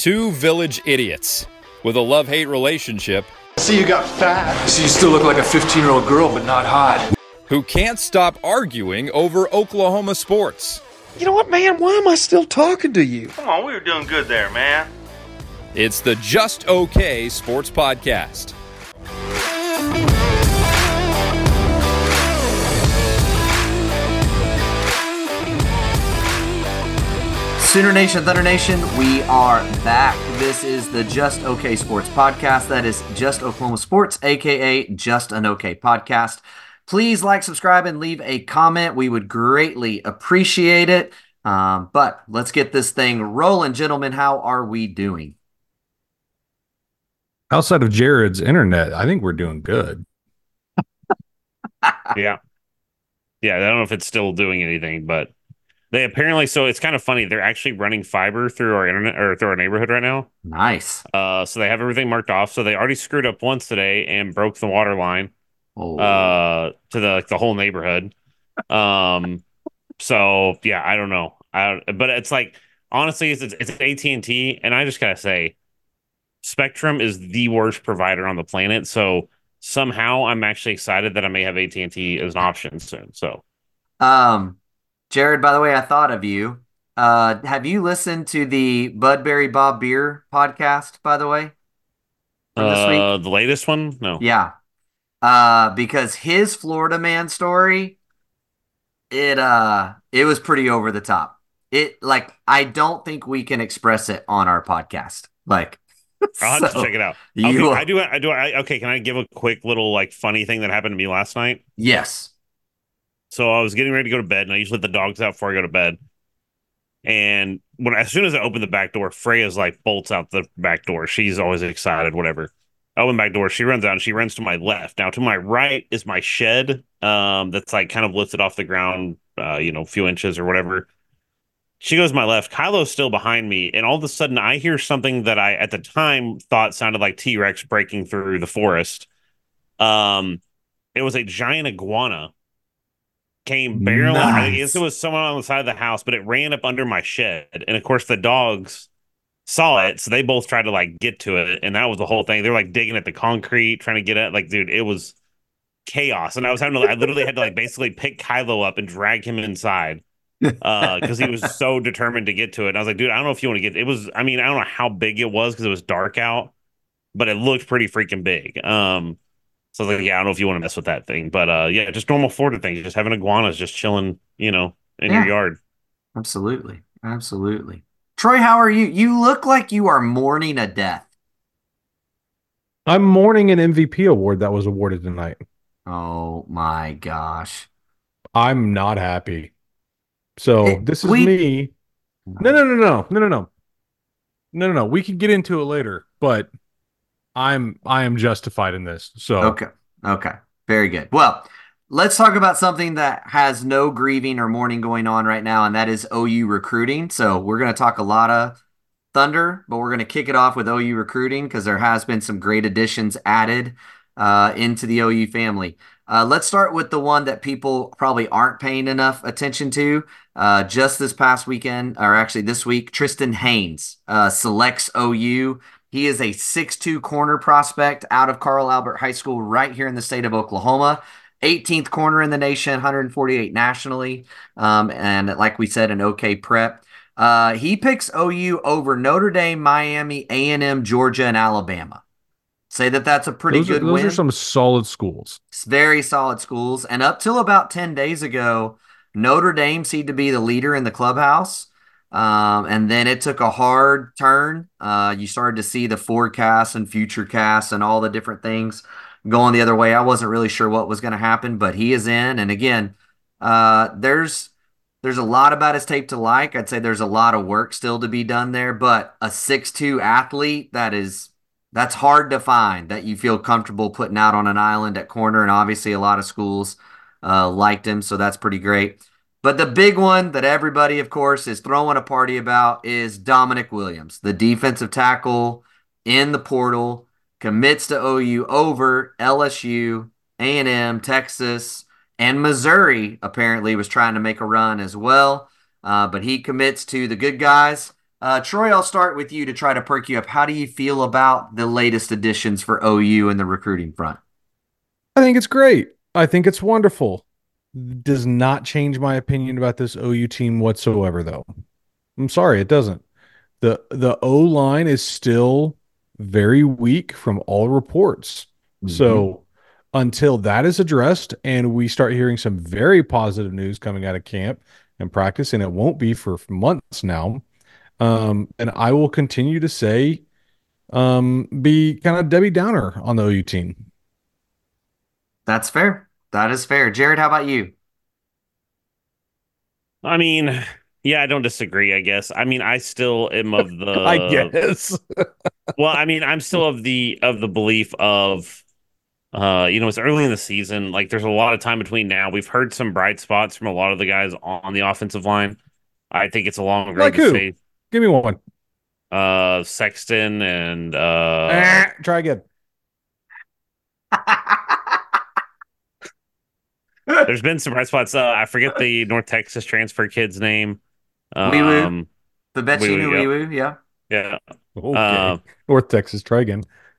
Two village idiots with a love-hate relationship See, you got fat. See, you still look like a 15-year-old girl, but not hot. who can't stop arguing over Oklahoma sports. You know what, man? Why am I still talking to you? Come on, we were doing good there, man. It's the Just Okay Sports Podcast. Sooner Nation, Thunder Nation, we are back. This is the Just Okay Sports Podcast. That is Just Oklahoma Sports, a.k.a. Just an Okay Podcast. Please like, subscribe, and leave a comment. We would greatly appreciate it. But let's get this thing rolling. Gentlemen, how are we doing? Outside of Jared's internet, I think we're doing good. Yeah. Yeah, I don't know if it's still doing anything, but they apparently, so it's kind of funny. They're actually running fiber through our internet or through our neighborhood right now. Nice. So they have everything marked off. So they already screwed up once today and broke the water line to the whole neighborhood. So yeah, I don't know. But it's like, honestly, it's AT&T, and I just gotta say, Spectrum is the worst provider on the planet. So somehow I'm actually excited that I may have AT&T as an option soon. So, Jared, by the way, I thought of you. Have you listened to the Budberry Bob Beer podcast, by the way? From this week? The latest one? No. Yeah. Because his Florida man story, it was pretty over the top. I don't think we can express it on our podcast. I'll have to check it out. Okay, can I give a quick little funny thing that happened to me last night? Yes. So I was getting ready to go to bed, and I usually let the dogs out before I go to bed. And as soon as I open the back door, Freya's bolts out the back door. She's always excited, whatever. I open the back door, she runs out, and she runs to my left. Now to my right is my shed, that's kind of lifted off the ground, a few inches or whatever. She goes to my left. Kylo's still behind me, and all of a sudden I hear something that I at the time thought sounded like T-Rex breaking through the forest. It was a giant iguana. Came barreling. Nice. I guess it was someone on the side of the house, but it ran up under my shed, and of course the dogs saw it, so they both tried to get to it, and that was the whole thing. They were digging at the concrete, trying to get at dude, it was chaos, and I literally had to basically pick Kylo up and drag him inside because he was so determined to get to it. And I was like, dude, I don't know if you want to get. It was, I don't know how big it was because it was dark out, but it looked pretty freaking big. So I was like, yeah, I don't know if you want to mess with that thing. But yeah, just normal Florida things. Just having iguanas just chilling, in your yard. Absolutely. Absolutely. Troy, how are you? You look like you are mourning a death. I'm mourning an MVP award that was awarded tonight. Oh my gosh. I'm not happy. So this is me. No. We can get into it later, but I am justified in this. So Okay. Very good. Well, let's talk about something that has no grieving or mourning going on right now, and that is OU recruiting. So we're going to talk a lot of Thunder, but we're going to kick it off with OU recruiting because there has been some great additions added into the OU family. Let's start with the one that people probably aren't paying enough attention to. Just this past weekend, or actually this week, Tristan Haynes selects OU. He is a 6'2" corner prospect out of Carl Albert High School right here in the state of Oklahoma. 18th corner in the nation, 148 nationally. And like we said, an okay prep. He picks OU over Notre Dame, Miami, A&M, Georgia, and Alabama. Say that's a pretty good win. Those are some solid schools. It's very solid schools. And up till about 10 days ago, Notre Dame seemed to be the leader in the clubhouse. And then it took a hard turn. You started to see the forecast and future casts and all the different things going the other way. I wasn't really sure what was going to happen, but he is in. And again, there's a lot about his tape to like. I'd say there's a lot of work still to be done there, but a 6'2" athlete, that's hard to find that you feel comfortable putting out on an island at corner. And obviously a lot of schools liked him. So that's pretty great. But the big one that everybody, of course, is throwing a party about is Dominic Williams, the defensive tackle in the portal, commits to OU over LSU, A&M, Texas, and Missouri apparently was trying to make a run as well. But he commits to the good guys. Troy, I'll start with you to try to perk you up. How do you feel about the latest additions for OU in the recruiting front? I think it's great. I think it's wonderful. Does not change my opinion about this OU team whatsoever, though. I'm sorry, it doesn't. The O line is still very weak from all reports. So until that is addressed and we start hearing some very positive news coming out of camp and practice, and it won't be for months now, and I will continue to say, be kind of Debbie Downer on the OU team. That's fair. That is fair. Jared, how about you? I mean, yeah, I don't disagree, I guess. I mean, I still am of I the guess. well, I mean, I'm still of the belief of it's early in the season. Like there's a lot of time between now. We've heard some bright spots from a lot of the guys on the offensive line. I think it's a long road Like to who? say Give me one. Sexton and Try again. there's been some bright spots. I forget the North Texas transfer kid's name. Wee woo. Um, The bet you knew wee yep, woo. Yeah. yeah. Okay. North Texas. Try again.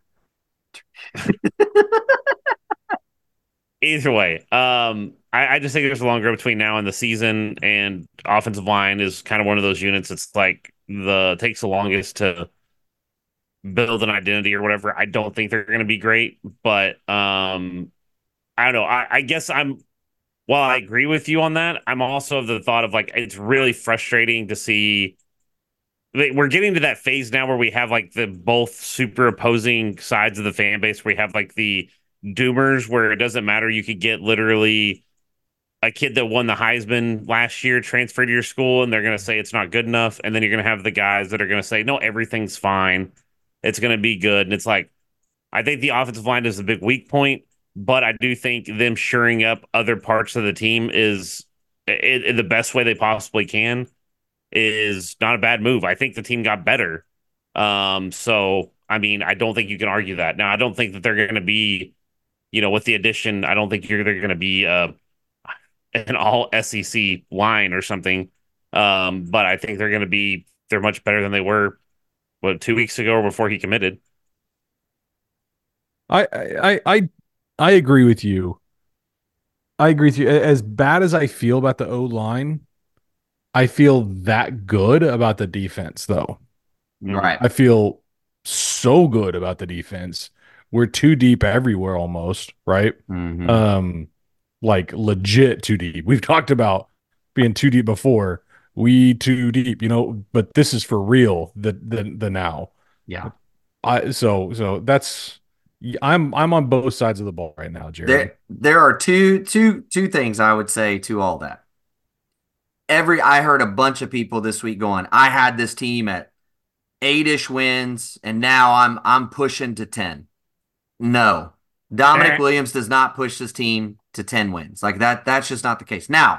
Either way, I just think there's a long road between now and the season, and offensive line is kind of one of those units. It's like the takes the longest to build an identity or whatever. I don't think they're going to be great, but I don't know. I guess while I agree with you on that, I'm also of the thought of like it's really frustrating to see. We're getting to that phase now where we have like the both super opposing sides of the fan base. Where we have like the doomers where it doesn't matter. You could get literally a kid that won the Heisman last year transfer to your school, and they're going to say it's not good enough. And then you're going to have the guys that are going to say, no, everything's fine. It's going to be good. And it's like, I think the offensive line is a big weak point, but I do think them shoring up other parts of the team is the best way they possibly can is not a bad move. I think the team got better. So I mean, I don't think you can argue that. Now, I don't think that they're going to be, with the addition, I don't think they're going to be an all SEC line or something. But I think they're much better than they were 2 weeks ago or before he committed. I agree with you. I agree with you. As bad as I feel about the O line, I feel that good about the defense, though. Right. I feel so good about the defense. We're too deep everywhere almost, right? Like legit too deep. We've talked about being too deep before. We too deep, but this is for real. The now. Yeah. So that's I'm on both sides of the ball right now, Jared. There are two things I would say to all that. I heard a bunch of people this week going, I had this team at 8-ish wins, and now I'm pushing to 10. No. Dominic Williams does not push this team to 10 wins. Like that's just not the case. Now,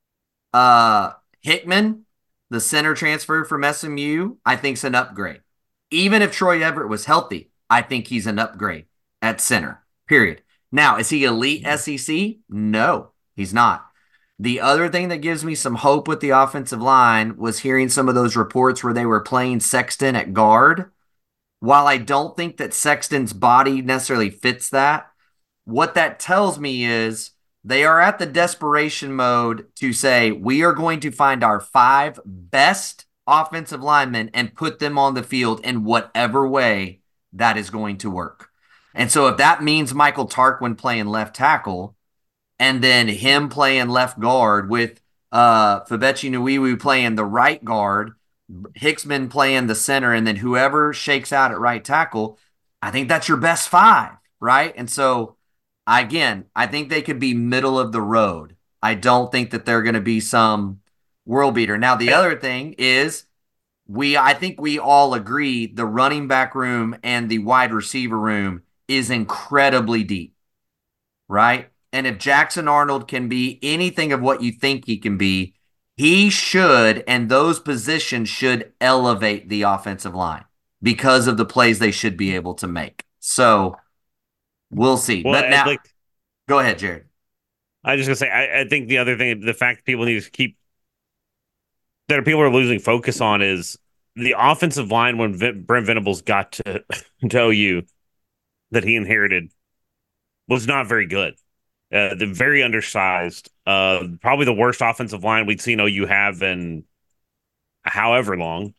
Hickman, the center transfer from SMU, I think is an upgrade. Even if Troy Everett was healthy, I think he's an upgrade at center. Period. Now, is he elite SEC? No, he's not. The other thing that gives me some hope with the offensive line was hearing some of those reports where they were playing Sexton at guard. While I don't think that Sexton's body necessarily fits that, what that tells me is they are at the desperation mode to say, we are going to find our 5 best offensive linemen and put them on the field in whatever way that is going to work. And so if that means Michael Tarquin playing left tackle and then him playing left guard with Fabechi Nuiwu playing the right guard, Hicksman playing the center, and then whoever shakes out at right tackle, I think that's your best 5, right? And so, again, I think they could be middle of the road. I don't think that they're going to be some world beater. Now, the other thing is I think we all agree the running back room and the wide receiver room is incredibly deep, right? And if Jackson Arnold can be anything of what you think he can be, he should, and those positions should elevate the offensive line because of the plays they should be able to make. So we'll see. Well, but now, go ahead, Jared. I was just gonna say, I think the other thing, the fact people need to keep that people are losing focus on is the offensive line when Brent Venables got to OU that he inherited was not very good. The very undersized, probably the worst offensive line we'd seen OU have in however long.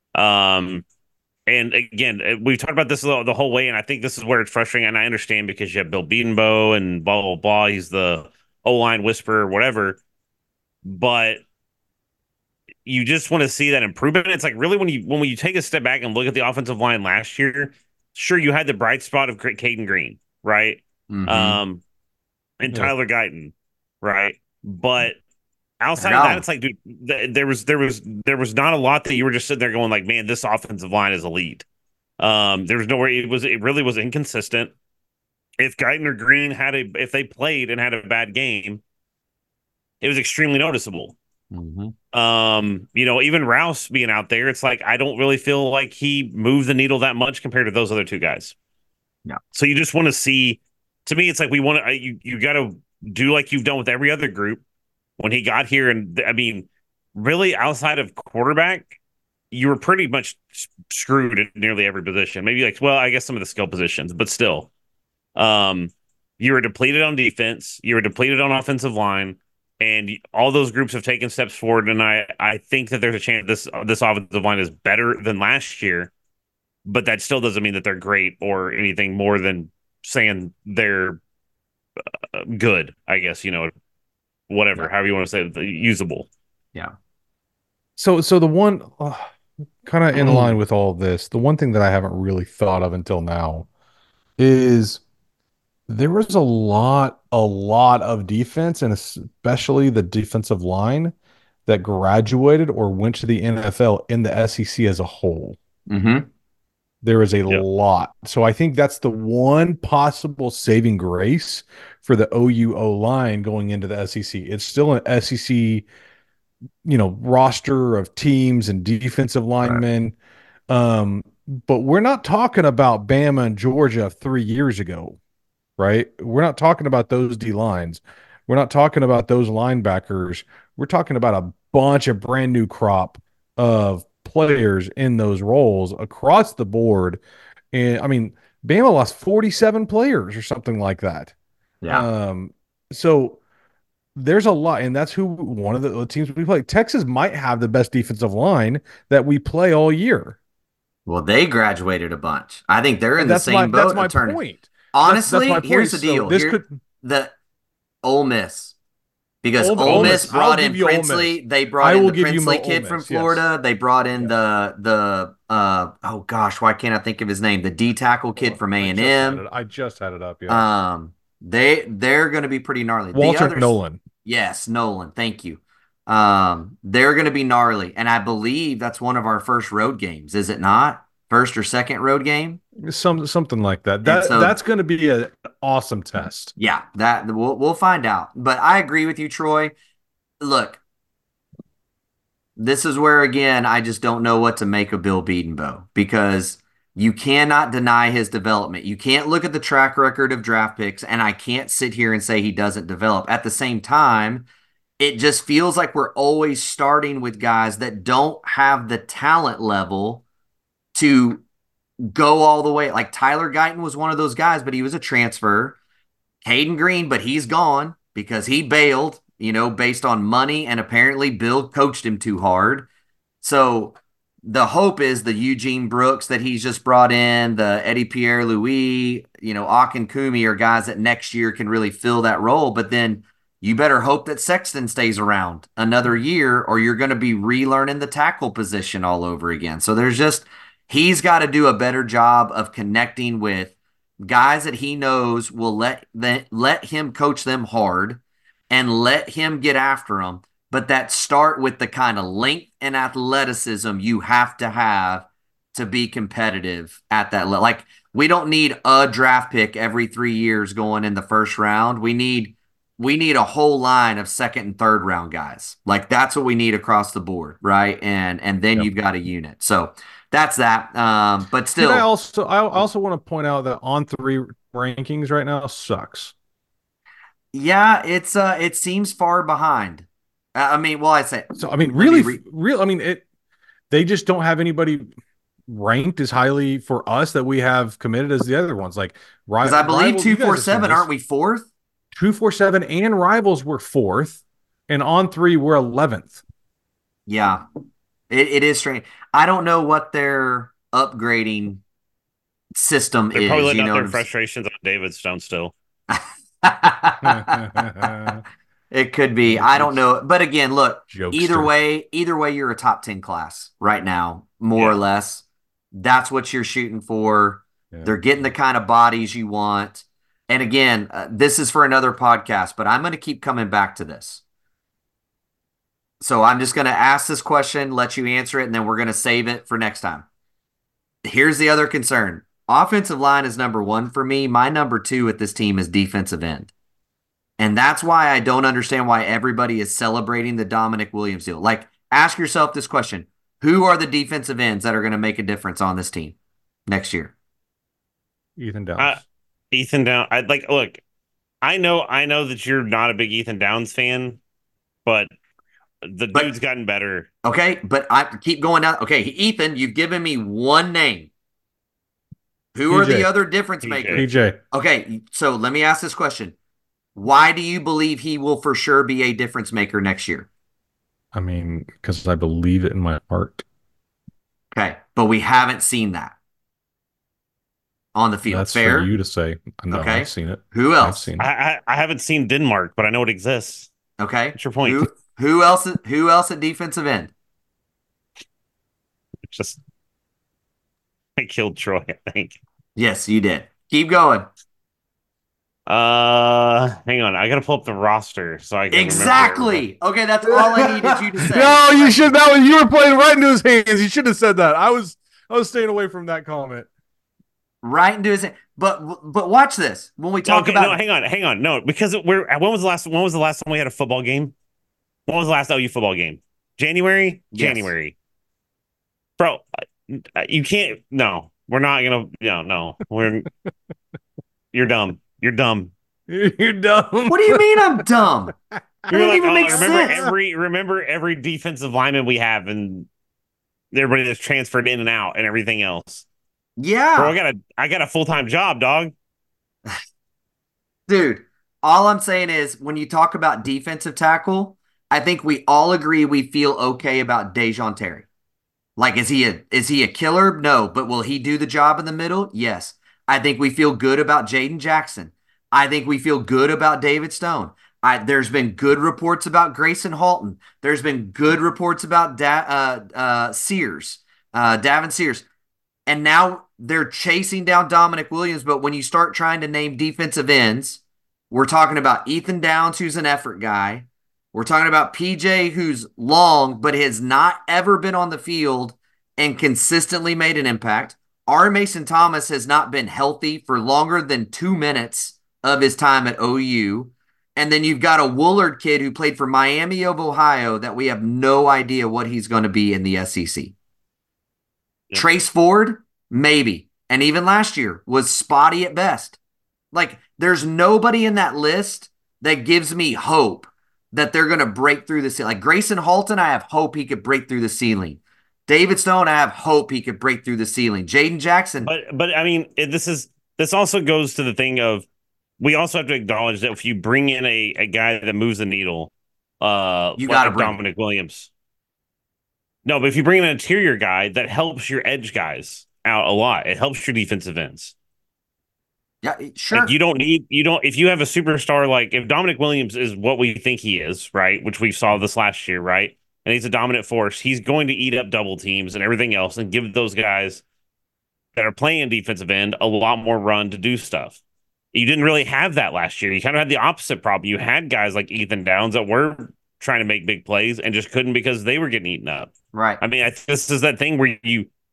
And again, we've talked about this the whole way, and I think this is where it's frustrating. And I understand because you have Bill Bedenbaugh and blah blah blah. He's the O-line whisperer, whatever. But you just want to see that improvement. It's like really when you take a step back and look at the offensive line last year, sure you had the bright spot of Caden Green, right? Mm-hmm. And Tyler Guyton, right? But outside of that, it's like, dude, there was not a lot that you were just sitting there going like, man, this offensive line is elite. There was nowhere it really was inconsistent. If Guyton or Green if they played and had a bad game, it was extremely noticeable. Mm-hmm. Even Rouse being out there, it's like I don't really feel like he moved the needle that much compared to those other two guys. Yeah. So you just want to see. To me, it's like we want to. You got to do like you've done with every other group when he got here, and I mean, really outside of quarterback, you were pretty much screwed at nearly every position. Maybe like, well, I guess some of the skill positions, but still, you were depleted on defense, you were depleted on offensive line. And all those groups have taken steps forward, and I think that there's a chance this offensive line is better than last year, but that still doesn't mean that they're great or anything more than saying they're good. I guess whatever, however you want to say it, usable. Yeah. So the one kind of in line with all of this, the one thing that I haven't really thought of until now is there was a lot of defense, and especially the defensive line that graduated or went to the NFL in the SEC as a whole. Mm-hmm. There is a lot. So I think that's the one possible saving grace for the OU line going into the SEC. It's still an SEC, roster of teams and defensive linemen. Right. But we're not talking about Bama and Georgia 3 years ago. Right? We're not talking about those D lines. We're not talking about those linebackers. We're talking about a bunch of brand new crop of players in those roles across the board. And I mean, Bama lost 47 players or something like that. Yeah. So there's a lot, and that's who one of the teams we play. Texas might have the best defensive line that we play all year. Well, they graduated a bunch. I think they're in the same boat. That's my point. Honestly, that's my here's the deal. The Ole Miss. Because Ole Miss brought in Princely. They brought in the Princely kid from Florida. Yes. They brought in oh gosh, why can't I think of his name? The D tackle kid from A&M. I just had it up. Yeah. They're going to be pretty gnarly. Walter Nolan. Yes, Nolan. Thank you. They're going to be gnarly, and I believe that's one of our first road games. Is it not? First or second road game? Something like that. That's going to be an awesome test. Yeah, that we'll find out. But I agree with you, Troy. Look, this is where again I just don't know what to make of Bill Bedenbaugh, because you cannot deny his development. You can't look at the track record of draft picks, and I can't sit here and say he doesn't develop. At the same time, it just feels like we're always starting with guys that don't have the talent level to go all the way. Like Tyler Guyton was one of those guys, but he was a transfer. Caden Green, but he's gone because he bailed, based on money, and apparently Bill coached him too hard. So the hope is the Eugene Brooks that he's just brought in, the Eddie Pierre-Louis, Akin Kumi are guys that next year can really fill that role. But then you better hope that Sexton stays around another year, or you're going to be relearning the tackle position all over again. So he's got to do a better job of connecting with guys that he knows will let him coach them hard and let him get after them. But that start with the kind of length and athleticism you have to be competitive at that level. Like, we don't need a draft pick every 3 years going in the first round. We need a whole line of second and third round guys. Like, that's what we need across the board, right? And then you've got a unit. So that's that. But still, I also want to point out that On3 rankings right now sucks. Yeah, it seems far behind. I mean, well, I say so. I mean, really, real. I mean, they just don't have anybody ranked as highly for us that we have committed as the other ones. Like, because I believe Rivals, you guys have seen 247, this. aren't we fourth? 247 and Rivals were fourth, and On3 we're 11th. Yeah, it is strange. I don't know what their upgrading system They're is. probably letting You out know their what frustrations on David Stone still. It could be. I don't know. But again, look, either Jokester. way, you're a top 10 class right now, more or Yeah. less. That's what you're shooting for. Yeah. They're getting the kind of bodies you want. And again, this is for another podcast, but I'm going to keep coming back to this. So I'm just going to ask this question, let you answer it, and then we're going to save it for next time. Here's the other concern. Offensive line is number one for me. My number two at this team is defensive end. And that's why I don't understand why everybody is celebrating the Dominic Williams deal. Like, ask yourself this question. Who are the defensive ends that are going to make a difference on this team next year? Ethan Downs. Ethan Downs. Look, I know that you're not a big Ethan Downs fan, but dude's gotten better. Okay, but I keep going down. Okay, Ethan, you've given me one name. Who PJ. are the other difference makers? PJ. Okay, so let me ask this question. Why do you believe he will for sure be a difference maker next year? I mean, because I believe it in my heart. Okay, but we haven't seen that on the field. That's fair? For you to say. No, okay. I've seen it. Who else? I've seen it. I haven't seen Denmark, but I know it exists. Okay. What's your point? Who else at defensive end? Just I killed Troy, I think. Yes, you did. Keep going. Hang on. I gotta pull up the roster so I can exactly. Okay, that's all I needed you to say. No, you should. You were playing right into his hands. You should have said that. I was staying away from that comment. Right into his hand. But watch this. When we talk about no, hang on. No, because when was the last time we had a football game? When was the last OU football game? January? Yes. January. Bro, you can't. No, we're not gonna. No. You're dumb. You're dumb. You're dumb. What do you mean I'm dumb? It doesn't even make sense. Remember every defensive lineman we have and everybody that's transferred in and out and everything else. Yeah. Bro, I got a full-time job, dog. Dude, all I'm saying is when you talk about defensive tackle, I think we all agree we feel okay about Dejon Terry. Like, is he a killer? No, but will he do the job in the middle? Yes. I think we feel good about Jaden Jackson. I think we feel good about David Stone. There's been good reports about Grayson Halton. There's been good reports about Davin Sears. And now they're chasing down Dominic Williams. But when you start trying to name defensive ends, we're talking about Ethan Downs, who's an effort guy. We're talking about PJ, who's long, but has not ever been on the field and consistently made an impact. R. Mason Thomas has not been healthy for longer than 2 minutes of his time at OU. And then you've got a Woolard kid who played for Miami of Ohio that we have no idea what he's going to be in the SEC. Yep. Trace Ford, maybe. And even last year was spotty at best. Like, there's nobody in that list that gives me hope that they're going to break through the ceiling. Like Grayson Halton, I have hope he could break through the ceiling. David Stone, I have hope he could break through the ceiling. Jaden Jackson. But I mean, this also goes to the thing of we also have to acknowledge that if you bring in a guy that moves the needle, you got to bring Dominic Williams. No, but if you bring in an interior guy, that helps your edge guys out a lot. It helps your defensive ends. Yeah, sure. Like if you have a superstar, like if Dominic Williams is what we think he is, right? Which we saw this last year, right? And he's a dominant force. He's going to eat up double teams and everything else and give those guys that are playing defensive end a lot more run to do stuff. You didn't really have that last year. You kind of had the opposite problem. You had guys like Ethan Downs that were trying to make big plays and just couldn't because they were getting eaten up. Right. I mean, this is that thing where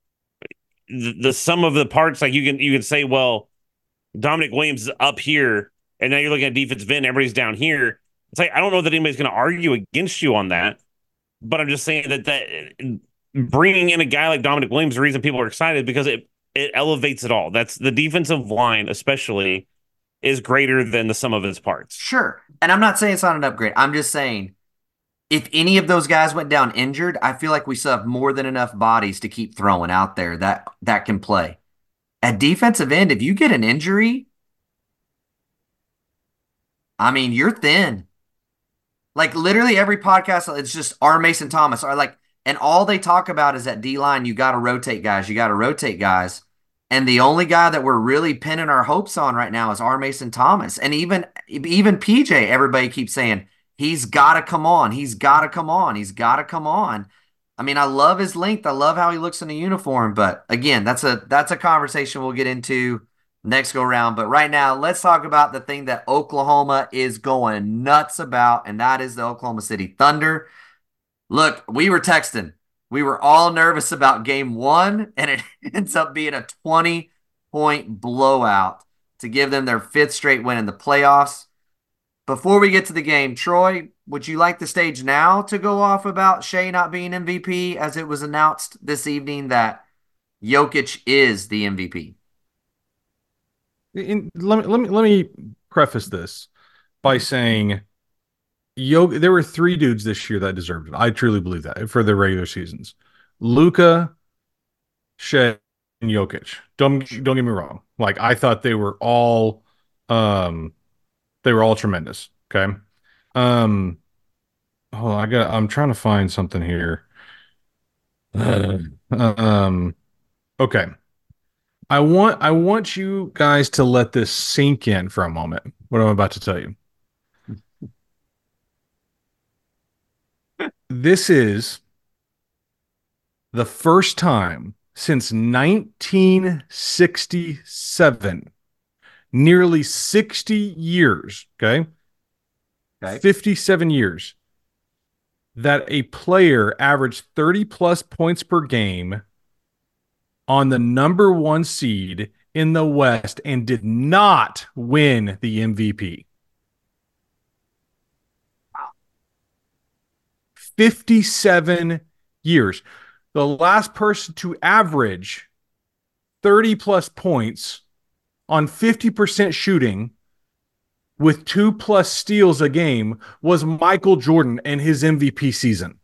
the sum of the parts, like you can say, well, Dominic Williams is up here, and now you're looking at defensive end, everybody's down here. It's like, I don't know that anybody's going to argue against you on that, but I'm just saying that bringing in a guy like Dominic Williams, the reason people are excited because it elevates it all. That's the defensive line, especially, is greater than the sum of its parts. Sure. And I'm not saying it's not an upgrade. I'm just saying if any of those guys went down injured, I feel like we still have more than enough bodies to keep throwing out there that can play. At defensive end, if you get an injury, I mean, you're thin. Like literally every podcast, it's just R. Mason Thomas. Or like, and all they talk about is that D line. You got to rotate guys. You got to rotate guys. And the only guy that we're really pinning our hopes on right now is R. Mason Thomas. And even PJ, everybody keeps saying he's got to come on. He's got to come on. He's got to come on. I mean, I love his length. I love how he looks in a uniform. But again, that's a conversation we'll get into next go round. But right now, let's talk about the thing that Oklahoma is going nuts about, and that is the Oklahoma City Thunder. Look, we were texting. We were all nervous about game one, and it ends up being a 20-point blowout to give them their 5th straight win in the playoffs. Before we get to the game, Troy, would you like the stage now to go off about Shai not being MVP, as it was announced this evening that Jokic is the MVP? Let me preface this by saying there were 3 dudes this year that deserved it. I truly believe that for the regular seasons. Luka, Shai, and Jokic. Don't get me wrong. Like, I thought they were all tremendous. Okay. I'm trying to find something here. Okay. I want you guys to let this sink in for a moment, what I'm about to tell you. This is the first time since 1967, nearly 60 years, okay? 57 years, that a player averaged 30 plus points per game on the number 1 seed in the West and did not win the MVP. 57 years. The last person to average 30 plus points on 50% shooting with 2+ steals a game was Michael Jordan in his MVP season.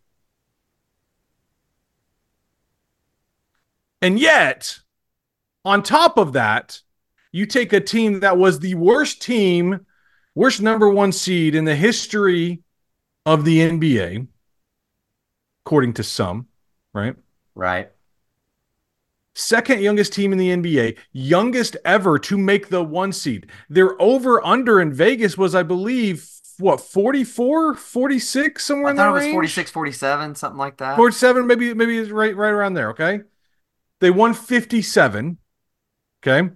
And yet, on top of that, you take a team that was the worst number 1 seed in the history of the NBA, according to some, right? Right. Second youngest team in the NBA, youngest ever to make the 1 seed. Their over-under in Vegas was, I believe, 44, 46, somewhere in that range? I thought it was 46, 47, something like that. 47, maybe it's right around there, okay? They won 57, okay?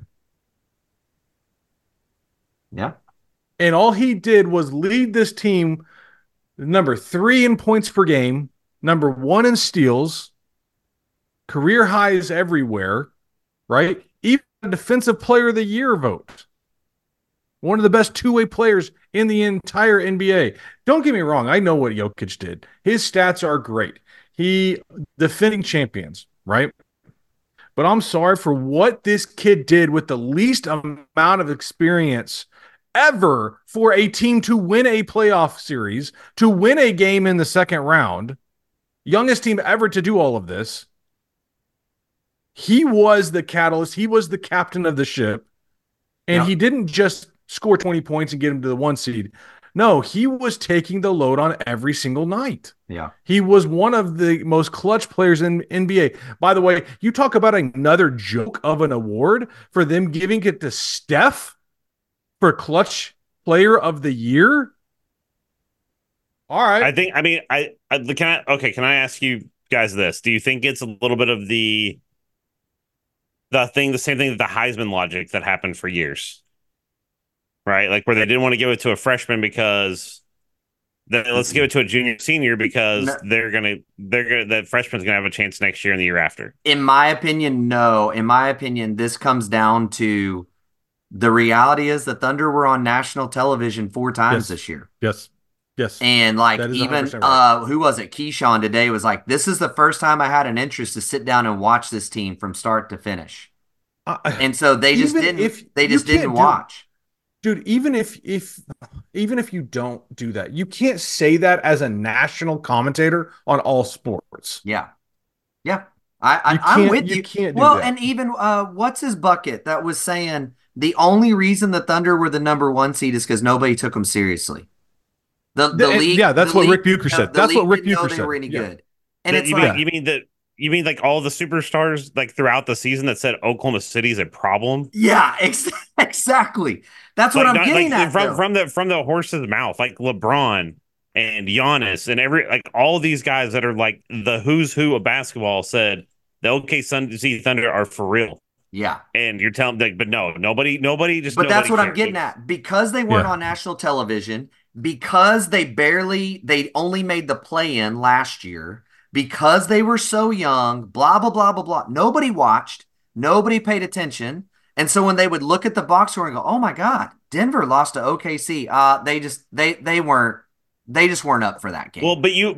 Yeah. And all he did was lead this team number 3 in points per game, number 1 in steals, career highs everywhere, right? Even a defensive player of the year vote. One of the best 2-way players in the entire NBA. Don't get me wrong. I know what Jokic did. His stats are great. He defending champions, right? But I'm sorry for what this kid did with the least amount of experience ever for a team to win a playoff series, to win a game in the second round. Youngest team ever to do all of this. He was the catalyst. He was the captain of the ship. And he didn't just score 20 points and get him to the 1 seed. No, he was taking the load on every single night. Yeah. He was one of the most clutch players in NBA. By the way, you talk about another joke of an award for them giving it to Steph for clutch player of the year. All right. Can I ask you guys this? Do you think it's a little bit of the same thing that the Heisman logic that happened for years? Right? Like where they didn't want to give it to a freshman because let's give it to a junior senior because that freshman's gonna have a chance next year and the year after. In my opinion, no. In my opinion, this comes down to the reality is the Thunder were on national television 4 times this year. Yes. And like even right. Who was it? Keyshawn today was like, this is the first time I had an interest to sit down and watch this team from start to finish. And so they just didn't watch. dude, even if you don't do that, you can't say that as a national commentator on all sports. Yeah. Yeah. I'm with you. You can't do well, that. and even what's his bucket that was saying the only reason the Thunder were the number one seed is because nobody took them seriously. The league, yeah, that's the what league, Rick Bucher said. the That's what league Rick didn't know Bucher they said. were any Yeah. good. And it's you like, you mean like all the superstars like throughout the season that said Oklahoma City is a problem? yeah, exactly. That's what Like I'm not getting like at. Though. from the horse's mouth, like LeBron and Giannis and every like all these guys that are like the who's who of basketball said the OKC Thunder are for real. Yeah. And you're telling like, but no, But that's what I'm getting cared. at. Because they weren't Yeah. on national television, because they only made the play in last year, because they were so young, blah, blah, blah, blah, blah. Nobody watched, nobody paid attention. And so when they would look at the box score and go, oh my God, Denver lost to OKC. They just weren't up for that game. Well,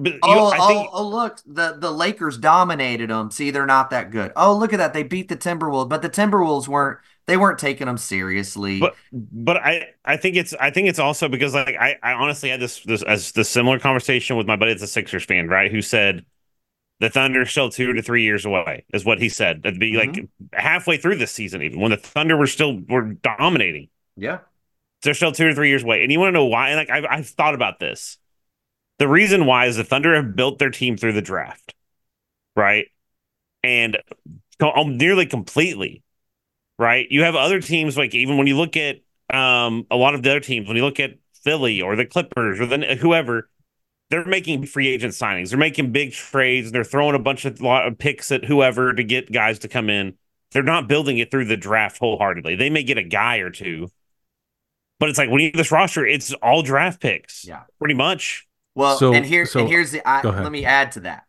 I think Look, the Lakers dominated them. See, they're not that good. Oh, look at that. They beat the Timberwolves, but the Timberwolves weren't taking them seriously. but I think it's also because like I honestly had this similar conversation with my buddy that's a Sixers fan, right? Who said the Thunder are still 2 to 3 years away, is what he said. That'd be like halfway through this season, even when the Thunder were dominating. Yeah. They're still 2 to 3 years away. And you want to know why? And like I've thought about this. The reason why is the Thunder have built their team through the draft, right? And nearly completely, right? You have other teams like even when you look at a lot of the other teams, when you look at Philly or the Clippers or the whoever, they're making free agent signings. They're making big trades. They're throwing a lot of picks at whoever to get guys to come in. They're not building it through the draft wholeheartedly. They may get a guy or two, but it's like when you have this roster, it's all draft picks. Yeah. Pretty much. Well, here's let me add to that.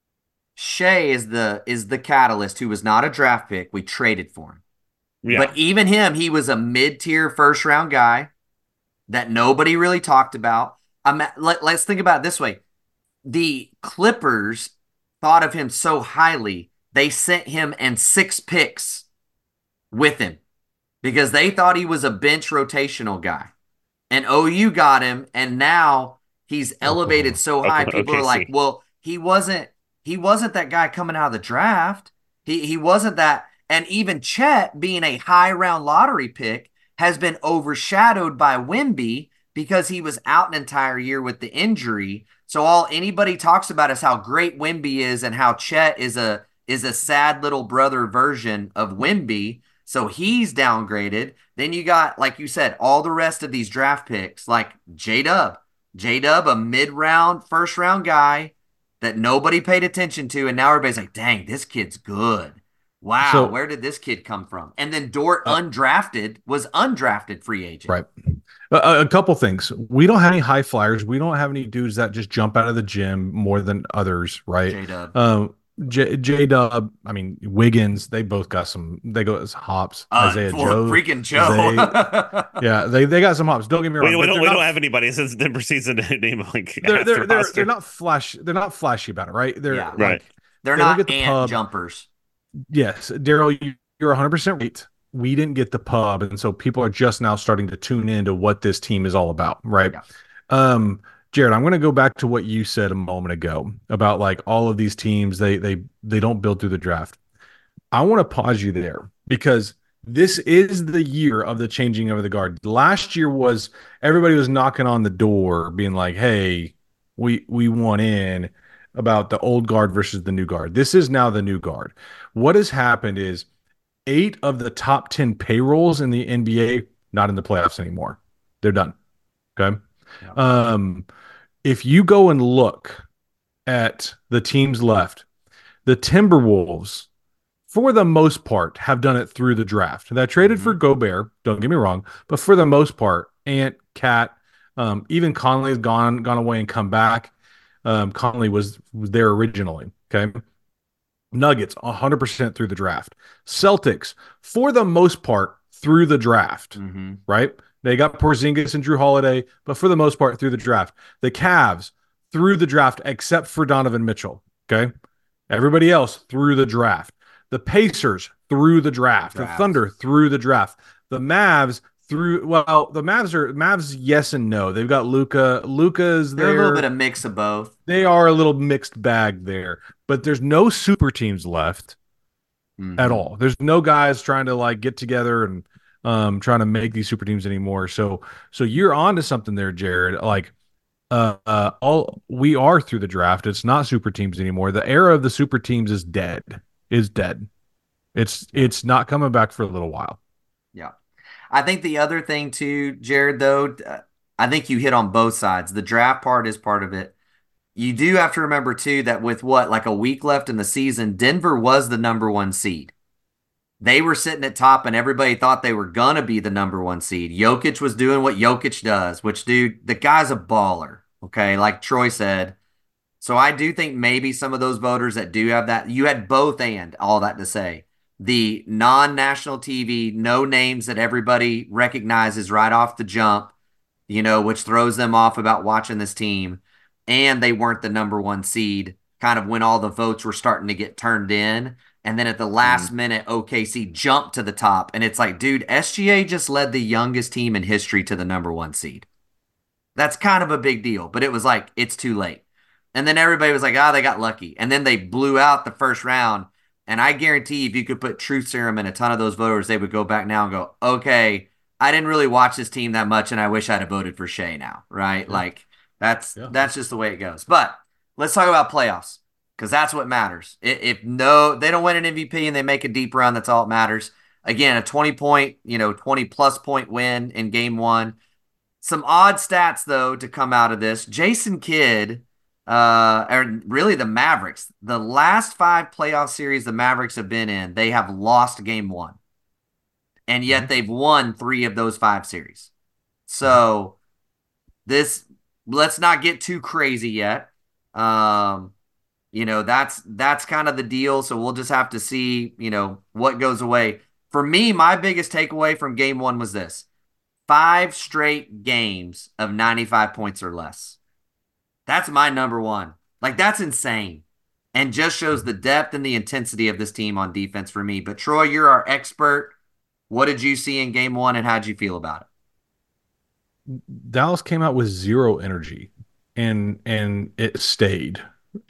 Shea is the catalyst who was not a draft pick. We traded for him. Yeah. But even him, he was a mid-tier first round guy that nobody really talked about. Let's think about it this way. The Clippers thought of him so highly, they sent him and 6 picks with him because they thought he was a bench rotational guy. And OU got him, and now he's elevated so high. People are like, well, he wasn't that guy coming out of the draft. He wasn't that. And even Chet being a high round lottery pick has been overshadowed by Wemby because he was out an entire year with the injury. So all anybody talks about is how great Wemby is and how Chet is a sad little brother version of Wemby. So he's downgraded. Then you got, like you said, all the rest of these draft picks, like J-Dub, a mid-round, first-round guy that nobody paid attention to, and now everybody's like, dang, this kid's good. Wow, so, where did this kid come from? And then Dort was undrafted free agent. Right. A couple things. We don't have any high flyers. We don't have any dudes that just jump out of the gym more than others, right? J-Dub. J-Dub, I mean, Wiggins, they both got some, they go as hops. Isaiah Joe. Freaking Joe. Yeah, they got some hops. Don't get me wrong. We don't have anybody since Denver season to name like they're not flashy about it, right? Right. They're not ant jumpers. Yes, Daryl, you're 100% right. We didn't get the pub, and so people are just now starting to tune into what this team is all about, right? Yeah. Jared, I'm going to go back to what you said a moment ago about like all of these teams, they don't build through the draft. I want to pause you there because this is the year of the changing of the guard. Last year was everybody was knocking on the door being like, hey, we want in about the old guard versus the new guard. This is now the new guard. What has happened is 8 of the top 10 payrolls in the NBA not in the playoffs anymore. They're done. Okay. Yeah. If you go and look at the teams left, the Timberwolves, for the most part, have done it through the draft. They traded for Gobert, don't get me wrong, but for the most part, Ant, Cat, even Conley has gone away and come back. Conley was there originally. Okay. Nuggets, 100% through the draft. Celtics, for the most part, through the draft, right? They got Porzingis and Drew Holiday, but for the most part, through the draft. The Cavs, through the draft, except for Donovan Mitchell, okay? Everybody else, through the draft. The Pacers, through the draft. The Thunder, through the draft. The Mavs, The Mavs, yes and no. They've got Luca. Luca's They're a little bit there. of mix of both. They are a little mixed bag there, but there's no super teams left at all. There's no guys trying to like get together and trying to make these super teams anymore. So you're on to something there, Jared. Like all we are through the draft. It's not super teams anymore. The era of the super teams is dead. Is dead. It's not coming back for a little while. Yeah. I think the other thing too, Jared, though, I think you hit on both sides. The draft part is part of it. You do have to remember too that with like a week left in the season, Denver was the number one seed. They were sitting at top and everybody thought they were going to be the number one seed. Jokic was doing what Jokic does, which, dude, the guy's a baller. Okay. Like Troy said. So I do think maybe some of those voters that do have that, you had both and all that to say. The non-national TV, no names that everybody recognizes right off the jump, which throws them off about watching this team. And they weren't the number one seed kind of when all the votes were starting to get turned in. And then at the last minute, OKC jumped to the top. And it's like, dude, SGA just led the youngest team in history to the number one seed. That's kind of a big deal. But it was like, it's too late. And then everybody was like, they got lucky. And then they blew out the first round. And I guarantee if you could put Truth Serum in a ton of those voters, they would go back now and go, okay, I didn't really watch this team that much, and I wish I'd have voted for Shea now, right? Yeah. Like, that's just the way it goes. But let's talk about playoffs, because that's what matters. If they don't win an MVP and they make a deep run, that's all that matters. Again, a 20-plus point win in game one. Some odd stats, though, to come out of this. Jason Kidd, or really the Mavericks, the last 5 playoff series the Mavericks have been in, they have lost game one. And yet they've won 3 of those 5 series. So let's not get too crazy yet. That's kind of the deal. So we'll just have to see, what goes away. For me, my biggest takeaway from game one was this: 5 straight games of 95 points or less. That's my number one. Like, that's insane. And just shows the depth and the intensity of this team on defense for me. But Troy, you're our expert. What did you see in game one and how'd you feel about it? Dallas came out with 0 energy and it stayed.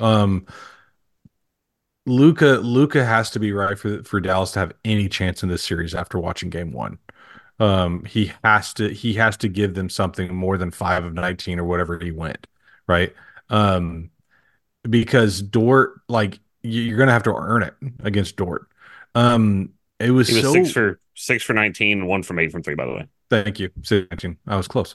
Luka has to be right for Dallas to have any chance in this series after watching game one. He has to give them something more than 5 of 19 or whatever he went, right? Because Dort, like, you're gonna have to earn it against Dort. He was 6 for 19 and 1 from 8 from 3, by the way. Thank you. 19. I was close.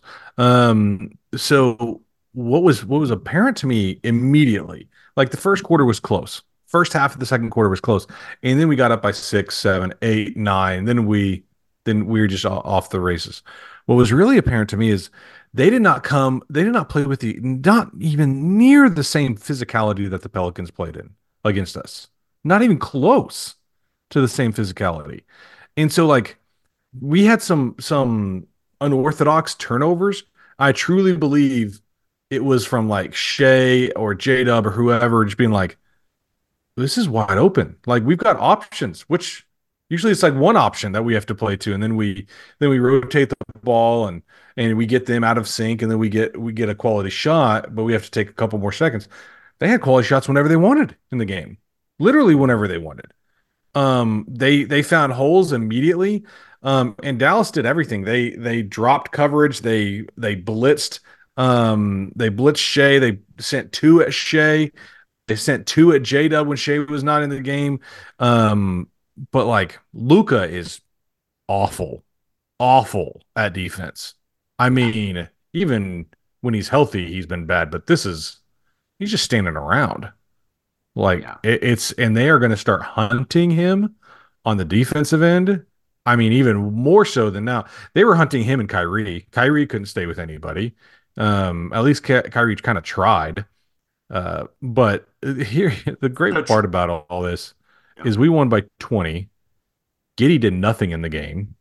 So what was apparent to me immediately, like the first quarter was close. First half of the second quarter was close. And then we got up by 6, 7, 8, 9. Then we were just off the races. What was really apparent to me is they did not play with not even near the same physicality that the Pelicans played in against us. Not even close to the same physicality. And so, like, we had some unorthodox turnovers. I truly believe it was from like Shea or J-Dub or whoever just being like, this is wide open. Like, we've got options, which usually it's like one option that we have to play to, and then we rotate the ball and we get them out of sync, and then we get a quality shot, but we have to take a couple more seconds. They had quality shots whenever they wanted in the game, literally whenever they wanted. They found holes immediately, and Dallas did everything. They dropped coverage. They blitzed. They blitzed Shea. They sent 2 at Shea. They sent 2 at J-Dub when Shea was not in the game. But like, Luka is awful at defense. I mean, even when he's healthy, he's been bad, but he's just standing around. Like, and they are going to start hunting him on the defensive end. I mean, even more so than now. They were hunting him and Kyrie. Kyrie couldn't stay with anybody. At least Kyrie kind of tried. But here, the great part about all this is we won by 20. Giddey did nothing in the game.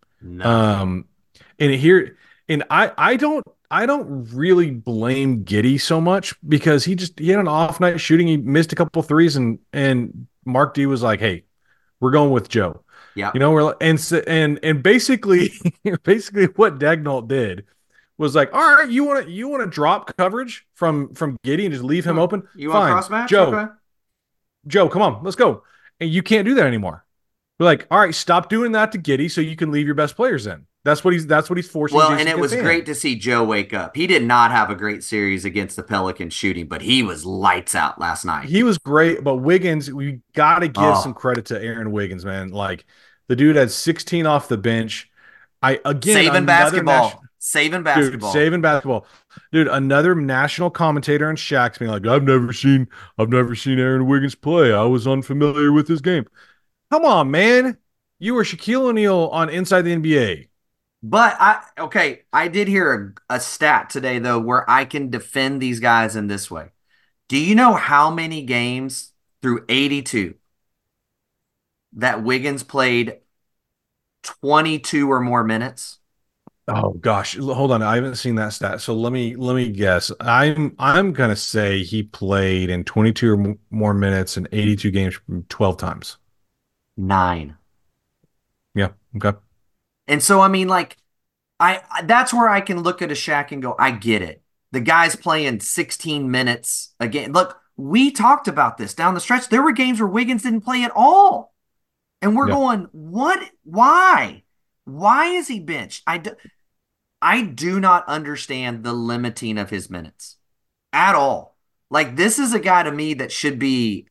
And I don't really blame Giddey so much, because he had an off night shooting. He missed a couple threes, and Mark D was like, "Hey, we're going with Joe." Yeah. And basically basically what Dagnall did was like, all right, you want to drop coverage from Giddy and just leave him open? You want Fine. cross match? Okay. Joe, come on, let's go. And you can't do that anymore. We're like, all right, stop doing that to Giddy so you can leave your best players in. That's what he's forcing Well, Jason and it was Kidd great to see Joe wake up. He did not have a great series against the Pelicans shooting, but he was lights out last night. He was great, but Wiggins, we got to give some Oh, credit to Aaron Wiggins, man. Like the dude had 16 off the bench. saving basketball. Saving dude basketball. saving basketball, dude. Another national commentator and Shaq's being like, I've never seen Aaron Wiggins play. I was unfamiliar with his game. Come on, man. You were Shaquille O'Neal on Inside the NBA. But I did hear a stat today though where I can defend these guys in this way. Do you know how many games through 82 that Wiggins played 22 or more minutes? Oh gosh, hold on. I haven't seen that stat. So let me guess. I'm gonna say he played in 22 or more minutes in 82 games 12 times. 9. Yeah. Okay. And so I mean like that's where I can look at a Shaq and go, I get it. The guy's playing 16 minutes again. Look, we talked about this down the stretch. There were games where Wiggins didn't play at all. And we're Yeah. going, what? Why? Why is he benched? I do not understand the limiting of his minutes at all. Like, this is a guy to me that should be,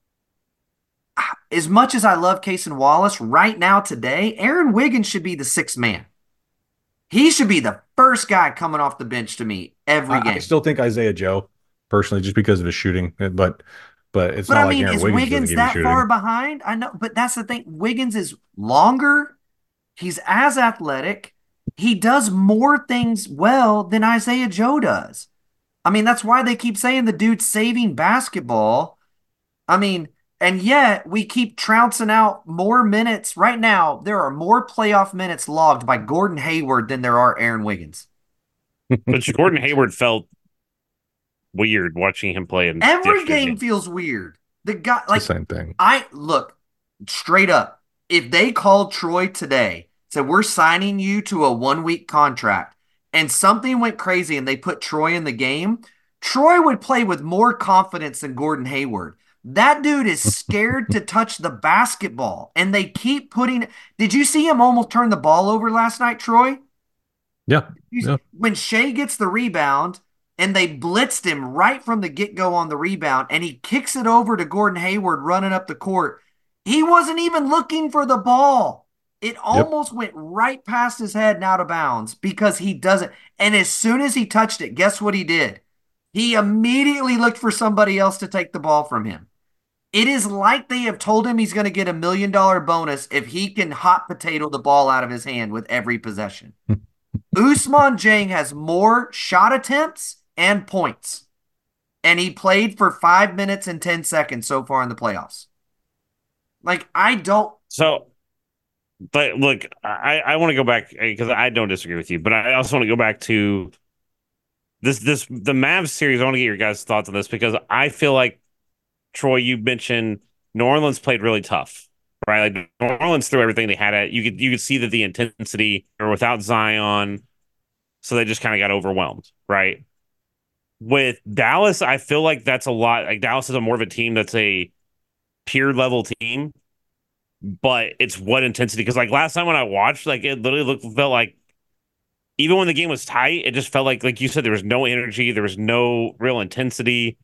as much as I love Cason Wallace right now today, Aaron Wiggins should be the sixth man. He should be the first guy coming off the bench to me every game. I still think Isaiah Joe, personally, just because of his shooting, but it's But not I like mean, Aaron is Wiggins doesn't Wiggins give you that shooting. far behind? I know, but that's the thing. Wiggins is longer. He's as athletic. He does more things well than Isaiah Joe does. I mean, that's why they keep saying the dude's saving basketball. I mean, and yet we keep trouncing out more minutes. Right now, there are more playoff minutes logged by Gordon Hayward than there are Aaron Wiggins. But Gordon Hayward felt weird watching him play in Every game feels weird. The guy, like, It's the same thing. I look straight up. If they called Troy today, said we're signing you to a 1 week contract, and something went crazy and they put Troy in the game, Troy would play with more confidence than Gordon Hayward. That dude is scared to touch the basketball, and they keep putting. Did you see him almost turn the ball over last night, Troy? Yeah. Yeah. When Shea gets the rebound and they blitzed him right from the get-go on the rebound, and he kicks it over to Gordon Hayward running up the court, he wasn't even looking for the ball. It almost went right past his head and out of bounds because he doesn't. And as soon as he touched it, guess what he did? He immediately looked for somebody else to take the ball from him. It is like they have told him he's going to get $1 million bonus if he can hot potato the ball out of his hand with every possession. Ousmane Dieng has more shot attempts and points, and he played for 5 minutes and 10 seconds so far in the playoffs. Like, I don't. So, but look, I want to go back because I don't disagree with you, but I also want to go back to the Mavs series. I want to get your guys' thoughts on this because I feel like, Troy, you mentioned New Orleans played really tough, right? Like New Orleans threw everything they had at you could see that the intensity or without Zion, so they just kind of got overwhelmed, right? With Dallas, I feel like that's a lot. Like Dallas is a more of a team that's a peer level team, but it's what intensity? Because like last time when I watched, like it literally felt like even when the game was tight, it just felt like you said, there was no energy, there was no real intensity.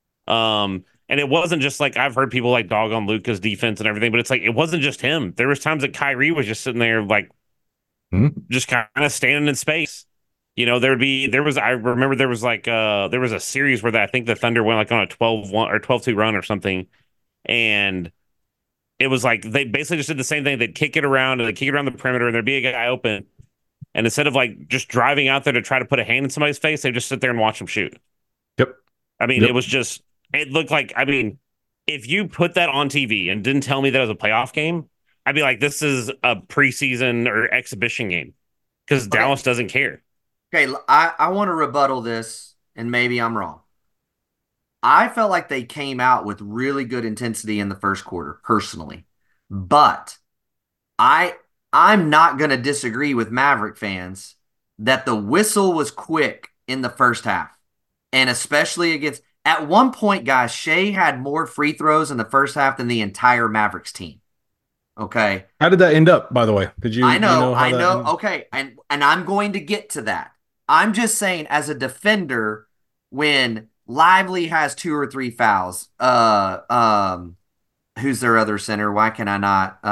And it wasn't just like I've heard people like dog on Luka's defense and everything, but it's like it wasn't just him. There was times that Kyrie was just sitting there like just kind of standing in space. You know, I remember there was a series where I think the Thunder went like on a 12-1 or 12-2 run or something. And it was like they basically just did the same thing. They'd kick it around and they'd kick it around the perimeter and there'd be a guy open. And instead of like just driving out there to try to put a hand in somebody's face, they just sit there and watch them shoot. Yep. I mean, it looked like, I mean, if you put that on TV and didn't tell me that it was a playoff game, I'd be like, this is a preseason or exhibition game because Dallas doesn't care. Okay, I want to rebuttal this, and maybe I'm wrong. I felt like they came out with really good intensity in the first quarter, personally. But I I'm not going to disagree with Maverick fans that the whistle was quick in the first half. And especially against at one point, guys, Shea had more free throws in the first half than the entire Mavericks team. Okay. How did that end up, by the way? Did you I do you know, know how I that know. ended? Okay. And I'm going to get to that. I'm just saying, as a defender, when Lively has 2 or 3 fouls, who's their other center? Why can I not?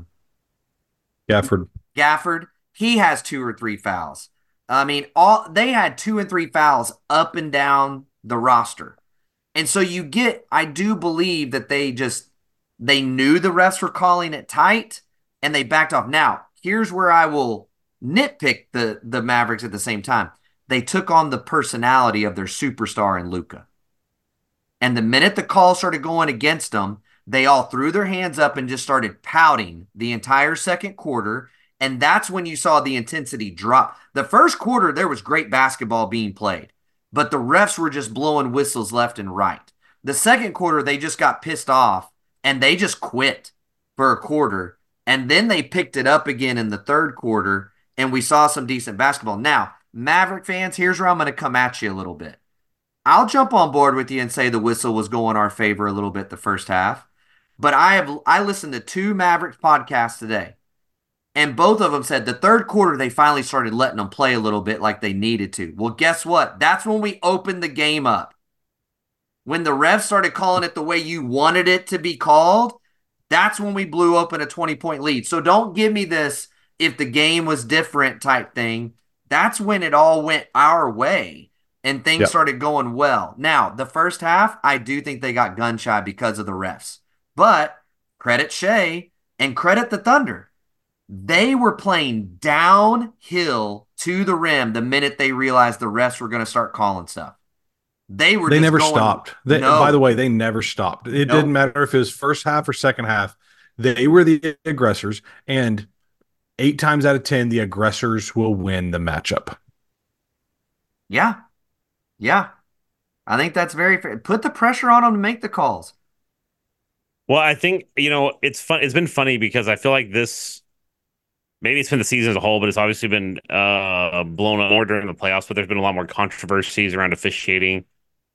Gafford. Gafford, he has 2 or 3 fouls. I mean, all they had 2 and 3 fouls up and down the roster. And so I do believe that they knew the refs were calling it tight and they backed off. Now, here's where I will nitpick the Mavericks at the same time. They took on the personality of their superstar in Luka. And the minute the call started going against them, they all threw their hands up and just started pouting the entire second quarter. And that's when you saw the intensity drop. The first quarter, there was great basketball being played, but the refs were just blowing whistles left and right. The second quarter, they just got pissed off and they just quit for a quarter. And then they picked it up again in the third quarter, and we saw some decent basketball. Now, Maverick fans, here's where I'm going to come at you a little bit. I'll jump on board with you and say the whistle was going our favor a little bit the first half. But I listened to 2 Mavericks podcasts today, and both of them said the third quarter they finally started letting them play a little bit like they needed to. Well, guess what? That's when we opened the game up. When the refs started calling it the way you wanted it to be called, that's when we blew open a 20-point lead. So don't give me this if the game was different type thing. That's when it all went our way and things started going well. Now, the first half, I do think they got gun shy because of the refs. But credit Shea and credit the Thunder. They were playing downhill to the rim the minute they realized the refs were going to start calling stuff. They never stopped. By the way, they never stopped. It didn't matter if it was first half or second half. They were the aggressors, and 8 times out of 10, the aggressors will win the matchup. Yeah. Yeah. I think that's very fair. Put the pressure on them to make the calls. Well, I think, it's fun. It's been funny because I feel like maybe it's been the season as a whole, but it's obviously been blown up more during the playoffs, but there's been a lot more controversies around officiating.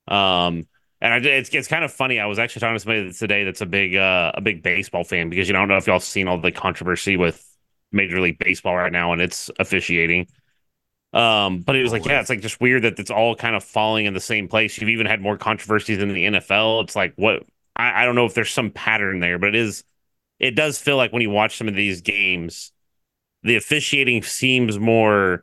And it's kind of funny. I was actually talking to somebody today that's a big baseball fan, because I don't know if y'all seen all the controversy with Major League Baseball right now and its officiating. But it was like, yeah, it's like just weird that it's all kind of falling in the same place. You've even had more controversies in the NFL. It's like, what? I don't know if there's some pattern there, but it does feel like when you watch some of these games, the officiating seems more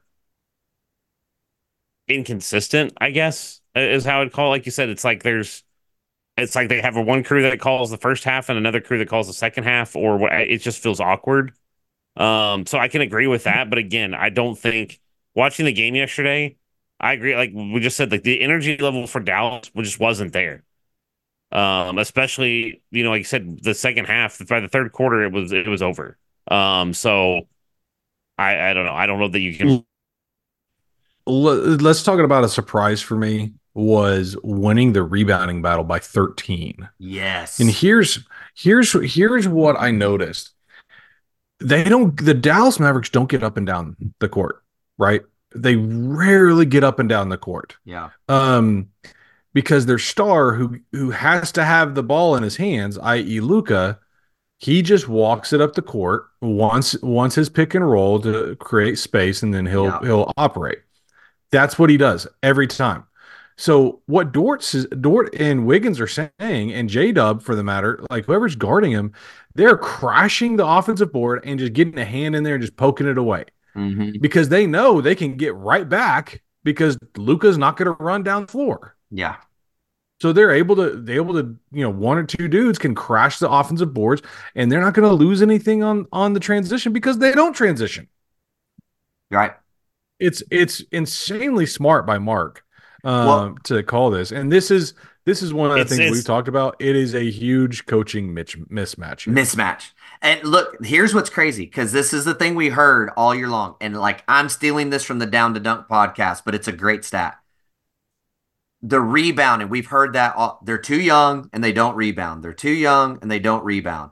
inconsistent, I guess, is how I'd call it. Like you said, it's like they have one crew that calls the first half and another crew that calls the second half, or what? It just feels awkward. So I can agree with that, but again, I don't think watching the game yesterday, I agree. Like we just said, like the energy level for Dallas just wasn't there. Especially, like you said, the second half, by the third quarter, it was over. So I don't know. I don't know that you can. Let's talk about a surprise for me was winning the rebounding battle by 13. Yes. And here's what I noticed. The Dallas Mavericks don't get up and down the court, right? They rarely get up and down the court. Yeah. Because their star who has to have the ball in his hands, i.e. Luka, he just walks it up the court once his pick and roll to create space, and then he'll operate. That's what he does every time. So what Dort and Wiggins are saying, and J-Dub for the matter, like whoever's guarding him, they're crashing the offensive board and just getting a hand in there and just poking it away. Mm-hmm. Because they know they can get right back because Luka's not going to run down the floor. Yeah. So they're able to, one or two dudes can crash the offensive boards, and they're not going to lose anything on the transition because they don't transition. Right. It's insanely smart by Mark to call this. And this is one of the things we've talked about. It is a huge coaching mismatch. And look, here's what's crazy, because this is the thing we heard all year long. And like, I'm stealing this from the Down to Dunk podcast, but it's a great stat. The rebounding, we've heard that they're too young and they don't rebound. They're too young and they don't rebound.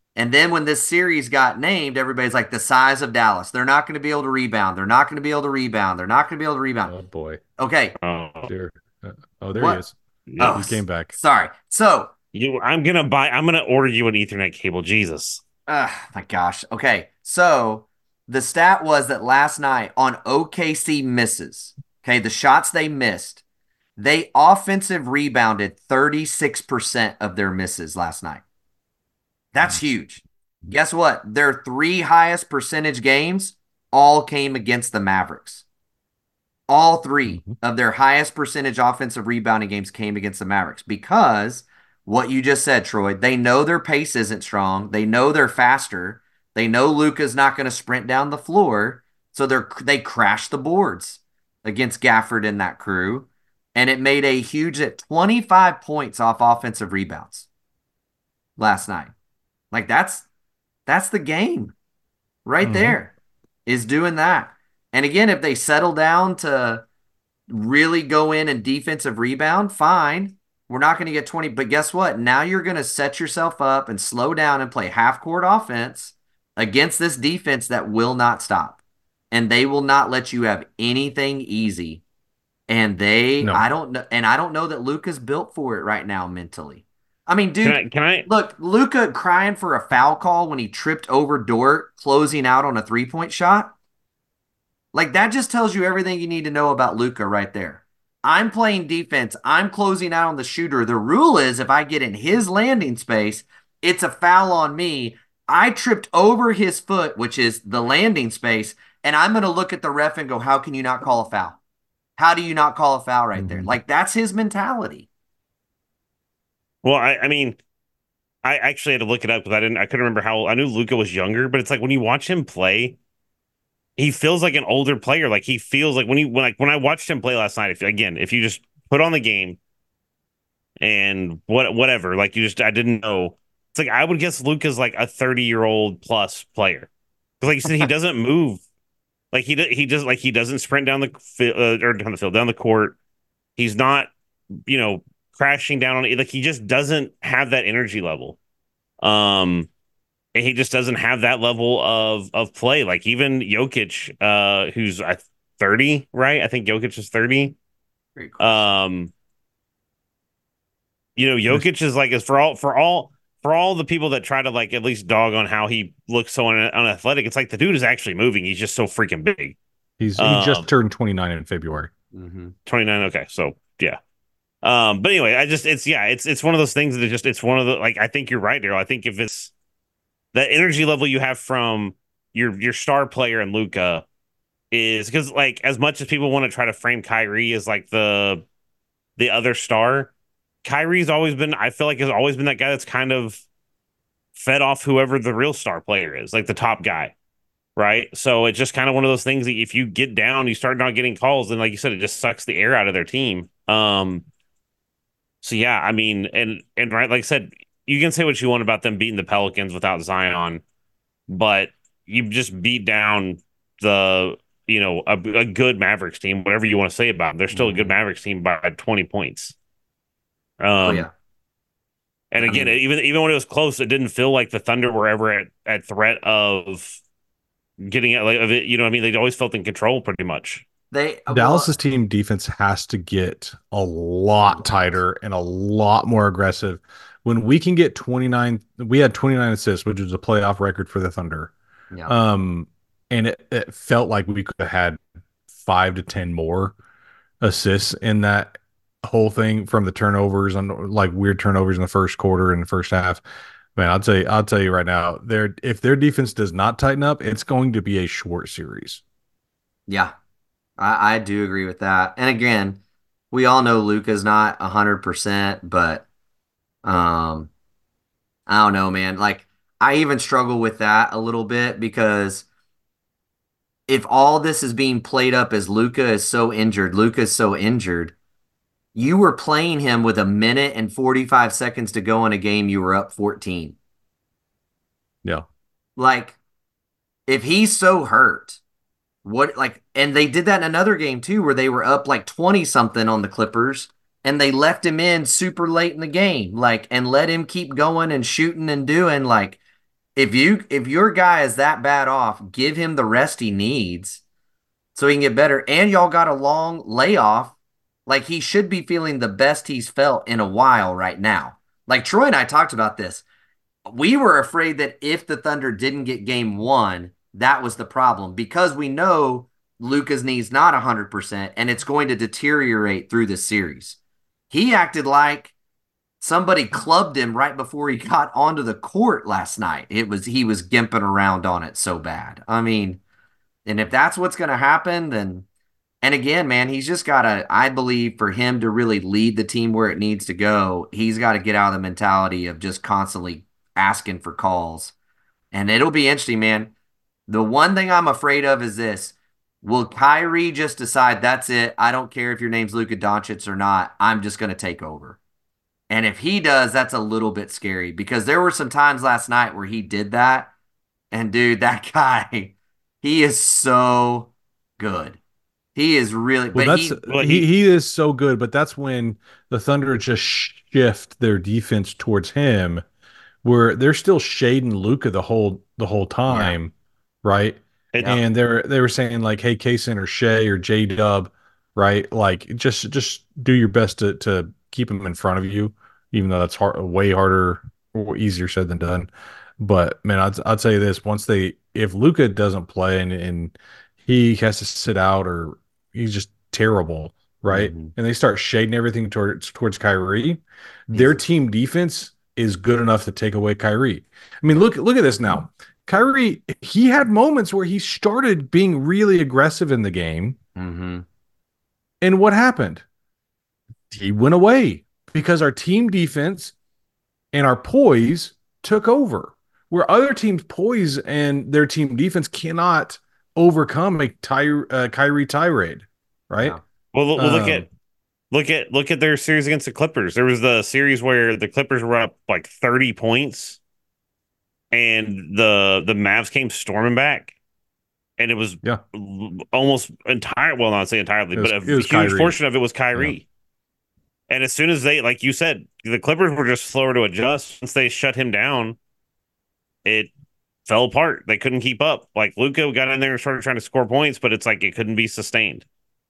And then when this series got named, everybody's like the size of Dallas. They're not going to be able to rebound. They're not going to be able to rebound. They're not going to be able to rebound. Oh boy. Okay. Oh, There. There he What? is. yeah. He came back. Sorry. So, I'm gonna order you an Ethernet cable. Jesus. my gosh. Okay. So the stat was that last night on OKC misses, okay, the shots they missed, they offensive rebounded 36% of their misses last night. That's huge. Guess what? Their 3 highest percentage games all came against the Mavericks. All 3 of their highest percentage offensive rebounding games came against the Mavericks because what you just said, Troy, they know their pace isn't strong. They know they're faster. They know Luka's not going to sprint down the floor. So they crash the boards against Gafford and that crew. And it made a huge 25 points off offensive rebounds last night. Like that's the game right there is doing that. And again, if they settle down to really go in and defensive rebound, fine. We're not going to get 20. But guess what? Now you're going to set yourself up and slow down and play half court offense against this defense that will not stop. And they will not let you have anything easy. And I don't know that Luka's built for it right now mentally. I mean, dude, Can I look, Luka crying for a foul call when he tripped over Dort closing out on a 3-point shot. Like that just tells you everything you need to know about Luka right there. I'm playing defense. I'm closing out on the shooter. The rule is if I get in his landing space, it's a foul on me. I tripped over his foot, which is the landing space, and I'm going to look at the ref and go, how can you not call a foul? How do you not call a foul right there? Like that's his mentality. Well, I mean, I actually had to look it up because I couldn't remember how I knew Luka was younger, but it's like when you watch him play, he feels like an older player. Like he feels like when I watched him play last night, if you just put on the game and whatever, like I didn't know. It's like I would guess Luka's like a 30-year-old plus player. Because like you said, he doesn't move. Like he doesn't sprint down the down the court. He's not, crashing down on it. Like he just doesn't have that energy level. And he just doesn't have that level of play. Like even Jokic, who's 30, right? I think Jokic is 30. Very cool. Jokic is like for all the people that try to like at least dog on how he looks so unathletic. It's like the dude is actually moving. He's just so freaking big. He just turned 29 in February. 29. Okay, so yeah. But anyway, it's one of those things that it's one of the, like, I think you're right, Daryl. I think if it's that energy level you have from your star player and Luka is because, like, as much as people want to try to frame Kyrie as like the other star, Kyrie's always been, I feel like, has always been that guy that's kind of fed off whoever the real star player is, like the top guy, right? So it's just kind of one of those things that if you get down, you start not getting calls, and like you said, it just sucks the air out of their team. So yeah, I mean, and right, like I said, you can say what you want about them beating the Pelicans without Zion, but you just beat down a good Mavericks team, whatever you want to say about them. They're still a good Mavericks team by 20 points. Yeah. And again, even when it was close, it didn't feel like the Thunder were ever at threat of getting it. Like, of it, you know what I mean? They always felt in control pretty much. Dallas's team defense has to get a lot tighter and a lot more aggressive. When we can get 29, we had 29 assists, which is a playoff record for the Thunder. Yeah. And it felt like we could have had 5 to 10 more assists in that whole thing from the turnovers and like weird turnovers in the first quarter and the first half. Man, I'll tell you right now, if their defense does not tighten up, it's going to be a short series. Yeah. I do agree with that. And again, we all know Luka's not 100%, but I don't know, man. Like I even struggle with that a little bit because if all this is being played up as Luka's so injured, you were playing him with 1 minute and 45 seconds to go in a game, you were up 14. Yeah. Like if he's so hurt, and they did that in another game too, where they were up like 20 something on the Clippers and they left him in super late in the game, and let him keep going and shooting and doing if your guy is that bad off, give him the rest he needs so he can get better. And y'all got a long layoff. Like he should be feeling the best he's felt in a while right now. Like Troy and I talked about this. We were afraid that if the Thunder didn't get game one, that was the problem because we know Luka's knee's not 100% and it's going to deteriorate through the series. He acted like somebody clubbed him right before he got onto the court last night. He was gimping around on it so bad. I mean, and if that's what's going to happen, then and again, man, he's just got to, I believe, for him to really lead the team where it needs to go, he's got to get out of the mentality of just constantly asking for calls. And it'll be interesting, man. The one thing I'm afraid of is this. Will Kyrie just decide that's it? I don't care if your name's Luka Doncic or not. I'm just going to take over. And if he does, that's a little bit scary because there were some times last night where he did that. And dude, that guy, he is so good. He is really, well, but he is so good, but that's when the Thunder just shift their defense towards him, where they're still shading Luka the whole time, right? And they were saying like, hey, Kaysen or Shea or J Dub, right? Like just do your best to keep him in front of you, even though that's way harder or easier said than done. But man, I'd say this: if Luka doesn't play and he has to sit out or he's just terrible, right? Mm-hmm. And they start shading everything towards Kyrie, their team defense is good enough to take away Kyrie. I mean, look at this now. Kyrie, he had moments where he started being really aggressive in the game. Mm-hmm. And what happened? He went away because our team defense and our poise took over. Where other teams' poise and their team defense cannot overcome a Kyrie tirade, right? Yeah. Well, look at their series against the Clippers. There was the series where the Clippers were up like 30 points, and the Mavs came storming back, and it was almost entire. Well, not say entirely, but a huge Kyrie. portion of it was Kyrie. Yeah. And as soon as they, like you said, the Clippers were just slower to adjust. Once they shut him down, it fell apart. They couldn't keep up. Like Luka got in there and started trying to score points, but it's like it couldn't be sustained.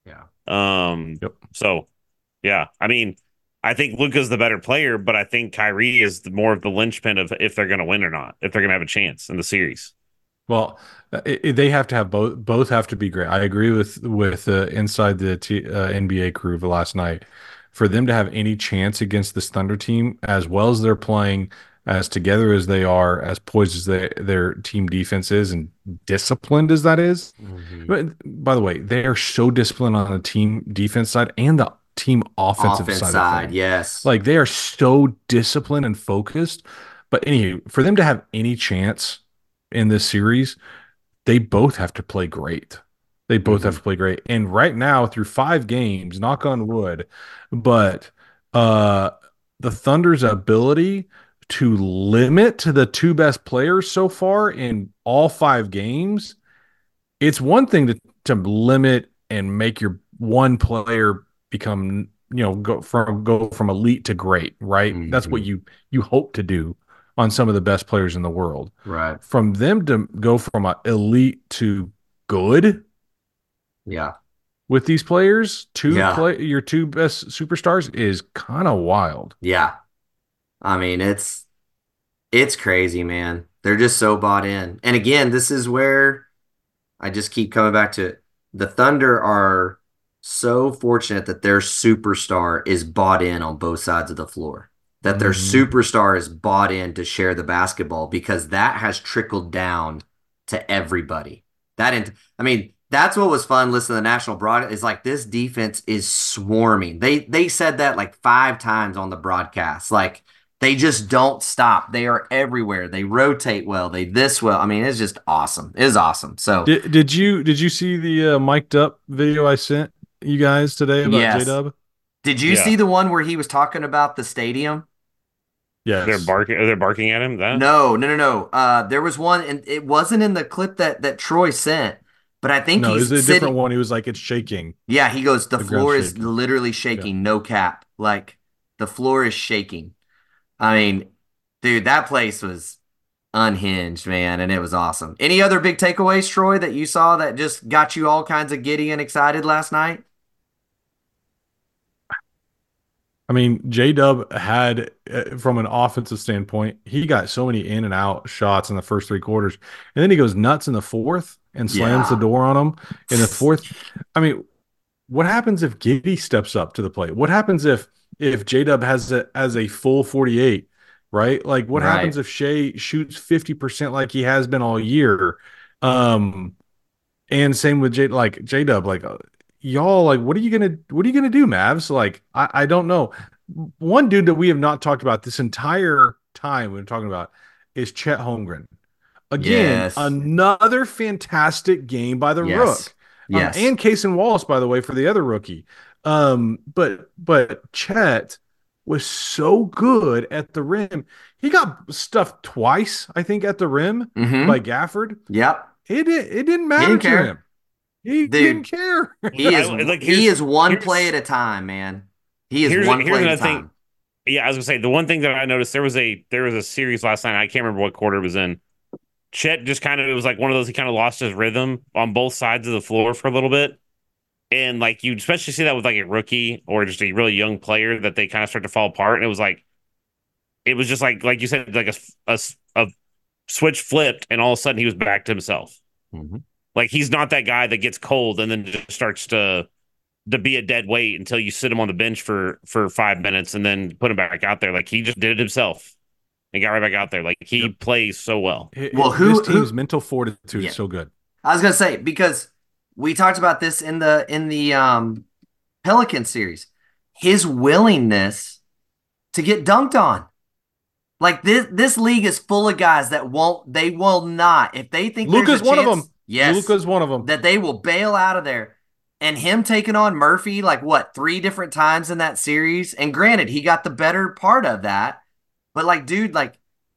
Yeah. So, yeah. I mean, I think Luka's the better player, but I think Kyrie is more of the linchpin of if they're going to win or not, if they're going to have a chance in the series. Well, they have to have both. Both have to be great. I agree with inside the NBA crew of last night. For them to have any chance against this Thunder team, as well as they're playing, as together as they are, as poised as their team defense is, and disciplined as that is. Mm-hmm. But by the way, they are so disciplined on the team defense side and the team offensive side. Yes, like they are so disciplined and focused. But anyway, for them to have any chance in this series, they both have to play great. They both have to play great. And right now, through 5 games, knock on wood, but the Thunder's ability to limit the 2 best players so far in all 5 games, it's one thing to limit and make your one player become, go from elite to great, right? Mm-hmm. That's what you hope to do on some of the best players in the world. Right. From them to go from a elite to good. Yeah. With these players, your 2 best superstars is kind of wild. Yeah. I mean, it's crazy, man. They're just so bought in. And again, this is where I just keep coming back to it. The Thunder are so fortunate that their superstar is bought in on both sides of the floor. That their superstar is bought in to share the basketball because that has trickled down to everybody. That's what was fun listening to the national broadcast is like this defense is swarming. They said that like 5 times on the broadcast. Like they just don't stop. They are everywhere. They rotate well. They this well. I mean, it's just awesome. It is awesome. So did you see the mic'd up video I sent you guys today about J-Dub? Did you see the one where he was talking about the stadium? Yeah, they're barking at him. No. There was one, and it wasn't in the clip that Troy sent. But I think it was a different one. He was like, it's shaking. Yeah, he goes, the floor is literally shaking, no cap. Like, the floor is shaking. I mean, dude, that place was unhinged, man, and it was awesome. Any other big takeaways, Troy, that you saw that just got you all kinds of giddy and excited last night? I mean, J Dub had, from an offensive standpoint, he got so many in and out shots in the first three quarters. And then he goes nuts in the fourth and slams the door on him in the fourth. I mean, what happens if Giddy steps up to the plate? What happens if J Dub has a full 48, right? Like, what happens if Shea shoots 50% like he has been all year? And same with J Dub, y'all, like, what are you gonna do, Mavs? Like, I don't know. One dude that we have not talked about this entire time we've been talking about is Chet Holmgren. Again, another fantastic game by the Rook. And Cason Wallace, by the way, for the other rookie. But Chet was so good at the rim. He got stuffed twice, I think, at the rim by Gafford. Yep. It didn't matter to him. He didn't care. He is one play at a time, man. He is one play at a time. Yeah, I was gonna say the one thing that I noticed there was a series last night. I can't remember what quarter it was in. Chet just kind of, it was like one of those, he kind of lost his rhythm on both sides of the floor for a little bit. And like you especially see that with like a rookie or just a really young player that they kind of start to fall apart. And it was just like you said, like a switch flipped and all of a sudden he was back to himself. Mm-hmm. Like he's not that guy that gets cold and then just starts to be a dead weight until you sit him on the bench for 5 minutes and then put him back out there. Like he just did it himself. And got right back out there. Like he plays so well. Well, this team's mental fortitude is so good. I was gonna say, because we talked about this in the Pelican series. His willingness to get dunked on. Like this league is full of guys that they will not, if they think Luka's one of them. Yes, Luka's one of them. That they will bail out of there. And him taking on Murphy, like what, 3 different times in that series? And granted, he got the better part of that. But like, dude, like,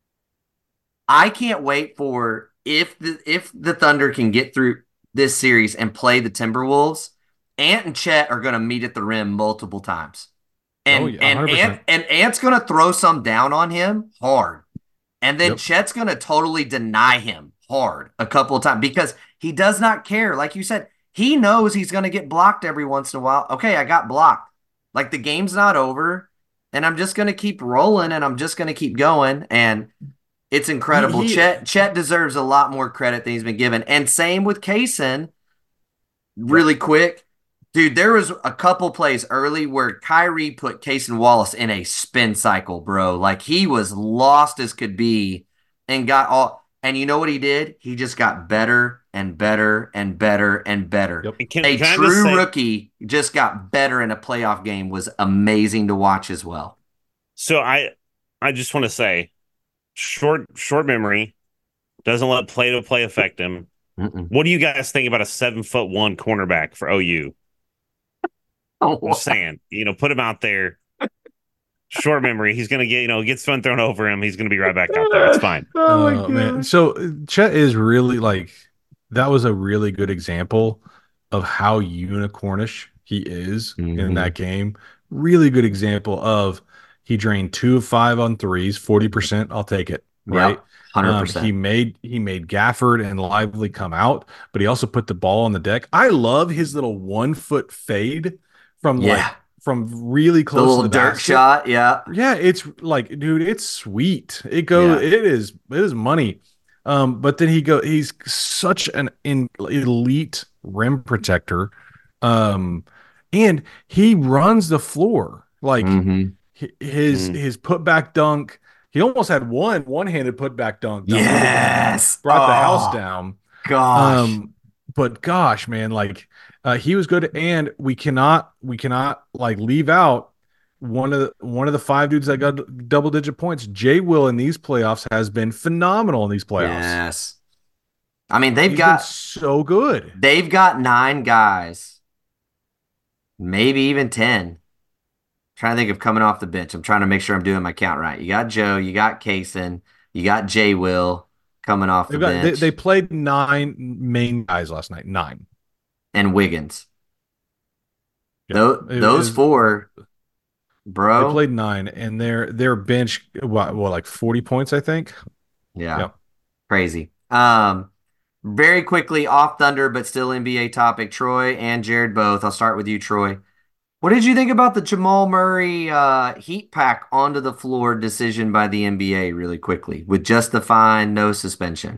I can't wait for if the Thunder can get through this series and play the Timberwolves. Ant and Chet are going to meet at the rim multiple times, and Ant's going to throw some down on him hard, and then Chet's going to totally deny him hard a couple of times because he does not care. Like you said, he knows he's going to get blocked every once in a while. Okay, I got blocked. Like the game's not over. And I'm just going to keep rolling and I'm just going to keep going. And it's incredible. Chet deserves a lot more credit than he's been given. And same with Cason. Really quick. Dude, there was a couple plays early where Kyrie put Cason Wallace in a spin cycle, bro. Like he was lost as could be and got all. And you know what he did? He just got better and better and better and better. Yep. A true rookie just got better in a playoff game. Was amazing to watch as well. So I just want to say, short memory, doesn't let play affect him. What do you guys think about a 7'1" cornerback for OU? I'm just saying, put him out there. Short memory. He's gonna get spun thrown over him. He's gonna be right back out there. It's fine. Oh man. So Chet is really that was a really good example of how unicornish he is in that game. Really good example of he drained 2 of 5 on threes, 40%. I'll take it. Right. 100%. He made Gafford and Lively come out, but he also put the ball on the deck. I love his little 1 foot fade from really close, the little to the dirt basket. shot. Yeah. It's like, dude, it's sweet. It is money. But then he's such an elite rim protector. And he runs the floor. Like his putback dunk. He almost had one-handed putback dunk. Yes. Brought the house down. Gosh. But gosh, man, he was good, and we cannot leave out one of the 5 dudes that got double-digit points. Jay Will in these playoffs has been phenomenal in these playoffs. Yes. I mean, He's been so good. They've got 9 guys, maybe even 10. Trying to think of coming off the bench. I'm trying to make sure I'm doing my count right. You got Joe, you got Cason, you got Jay Will coming off the bench. They played 9 main guys last night. 9. And Wiggins. Yeah, those 4, bro. They played 9, and their bench, like 40 points, I think. Yeah. Yep. Crazy. Very quickly off Thunder, but still NBA topic. Troy and Jared both. I'll start with you, Troy. What did you think about the Jamal Murray heat pack onto the floor decision by the NBA really quickly with just the fine, no suspension?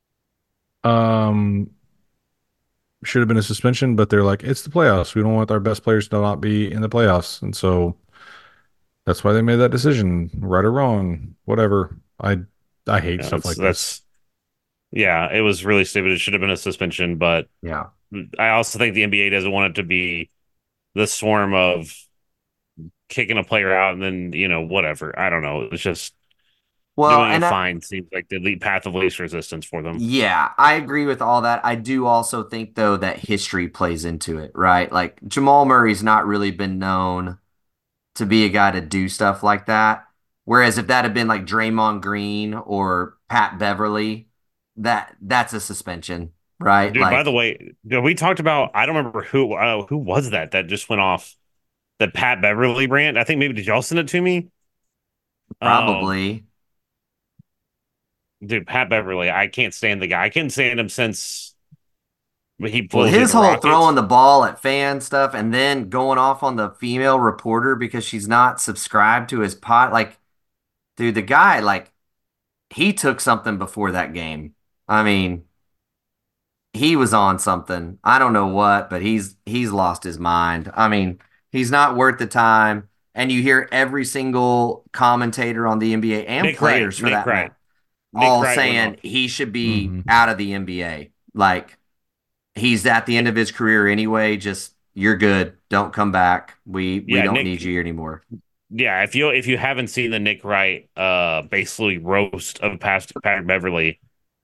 Um, should have been a suspension, but they're like, it's the playoffs. We don't want our best players to not be in the playoffs, and so that's why they made that decision. Right or wrong, whatever. I hate stuff like this. Yeah, it was really stupid. It should have been a suspension, but Yeah. I also think the NBA doesn't want it to be the swarm of kicking a player out and then, whatever. I don't know. It's just Well, doing a fine seems like the lead path of least resistance for them. yeah, I agree with all that. I do also think though that history plays into it, right? Like Jamal Murray's not really been known to be a guy to do stuff like that. Whereas if that had been like Draymond Green or Pat Beverly, that's a suspension, right? Dude, by Like the way, we talked about, I don't remember who was that just went off the Pat Beverly brand. I think maybe did y'all send it to me? probably. Dude, Pat Beverly, I can't stand the guy. I can't stand him since he Well, pulled his the whole Rockets. throwing the ball at fan stuff and then going off on the female reporter because she's not subscribed to his pot. Like, dude, the guy, like, he took something before that game. I mean, he was on something. I don't know what, but he's lost his mind. I mean, he's not worth the time. And you hear every single commentator on the NBA and Nick players Wright, for Nick that Wright. matter, Nick all Wright went saying off. he should be out of the NBA. Like he's at the end of his career anyway. Just you're good. Don't come back. We don't need you anymore. Yeah, if you haven't seen the Nick Wright basically roast of past Patrick Beverly,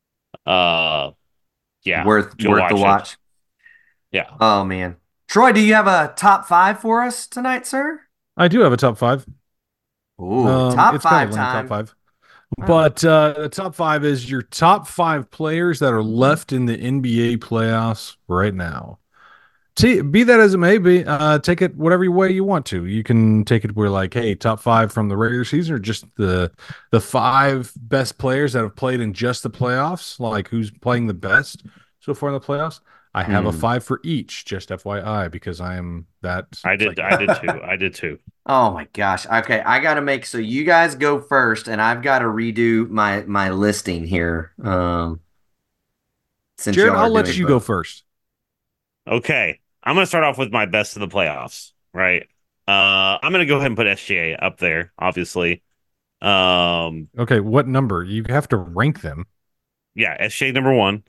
yeah, Worth go the watch. Yeah. Oh man. Troy, do you have a top 5 for us tonight, sir? I do have a top 5. Ooh, top It's 5 kind of lame, time. top 5. But the top 5 is your top 5 players that are left in the NBA playoffs right now. Be that as it may be, take it whatever way you want to. You can take it where like, hey, top 5 from the regular season, or just the 5 best players that have played in just the playoffs, like who's playing the best so far in the playoffs. I have a 5 for each, just FYI, because I am that. I did too. I did too. Oh my gosh. Okay, I got to make so you guys go first, and I've got to redo my listing here. Since Jared, y'all are I'll let doing you both. go first. Okay. I'm gonna start off with my best of the playoffs, right? I'm gonna go ahead and put SGA up there, obviously. Okay, what number? You have to rank them. Yeah, SGA number 1.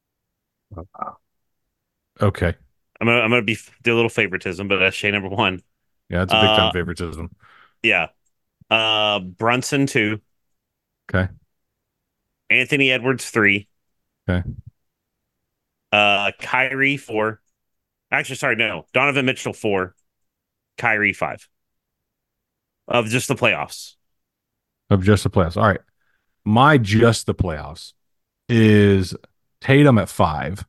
Okay. I'm gonna do a little favoritism, but SGA number 1. Yeah, it's a big time favoritism. Yeah. Brunson 2. Okay. Anthony Edwards 3. Okay. Kyrie 4. Actually, sorry, no. Donovan Mitchell 4. Kyrie 5. Of just the playoffs. Of just the playoffs. All right. My just the playoffs is Tatum at 5.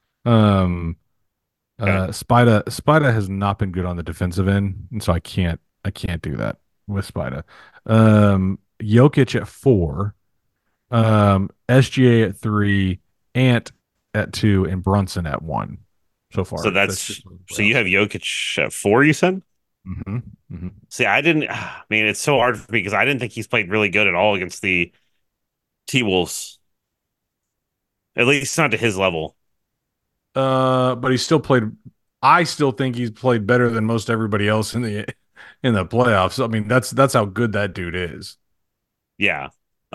Spida has not been good on the defensive end, and so I can't do that with Spida. Jokic at 4. SGA at 3, Ant at 2, and Brunson at 1 so far. So so you have Jokic at 4, you said? Mm-hmm. Mm-hmm. See, I didn't. Man, it's so hard for me because I didn't think he's played really good at all against the T-Wolves. At least not to his level. But he still played. I still think he's played better than most everybody else in the playoffs. I mean, that's how good that dude is. Yeah.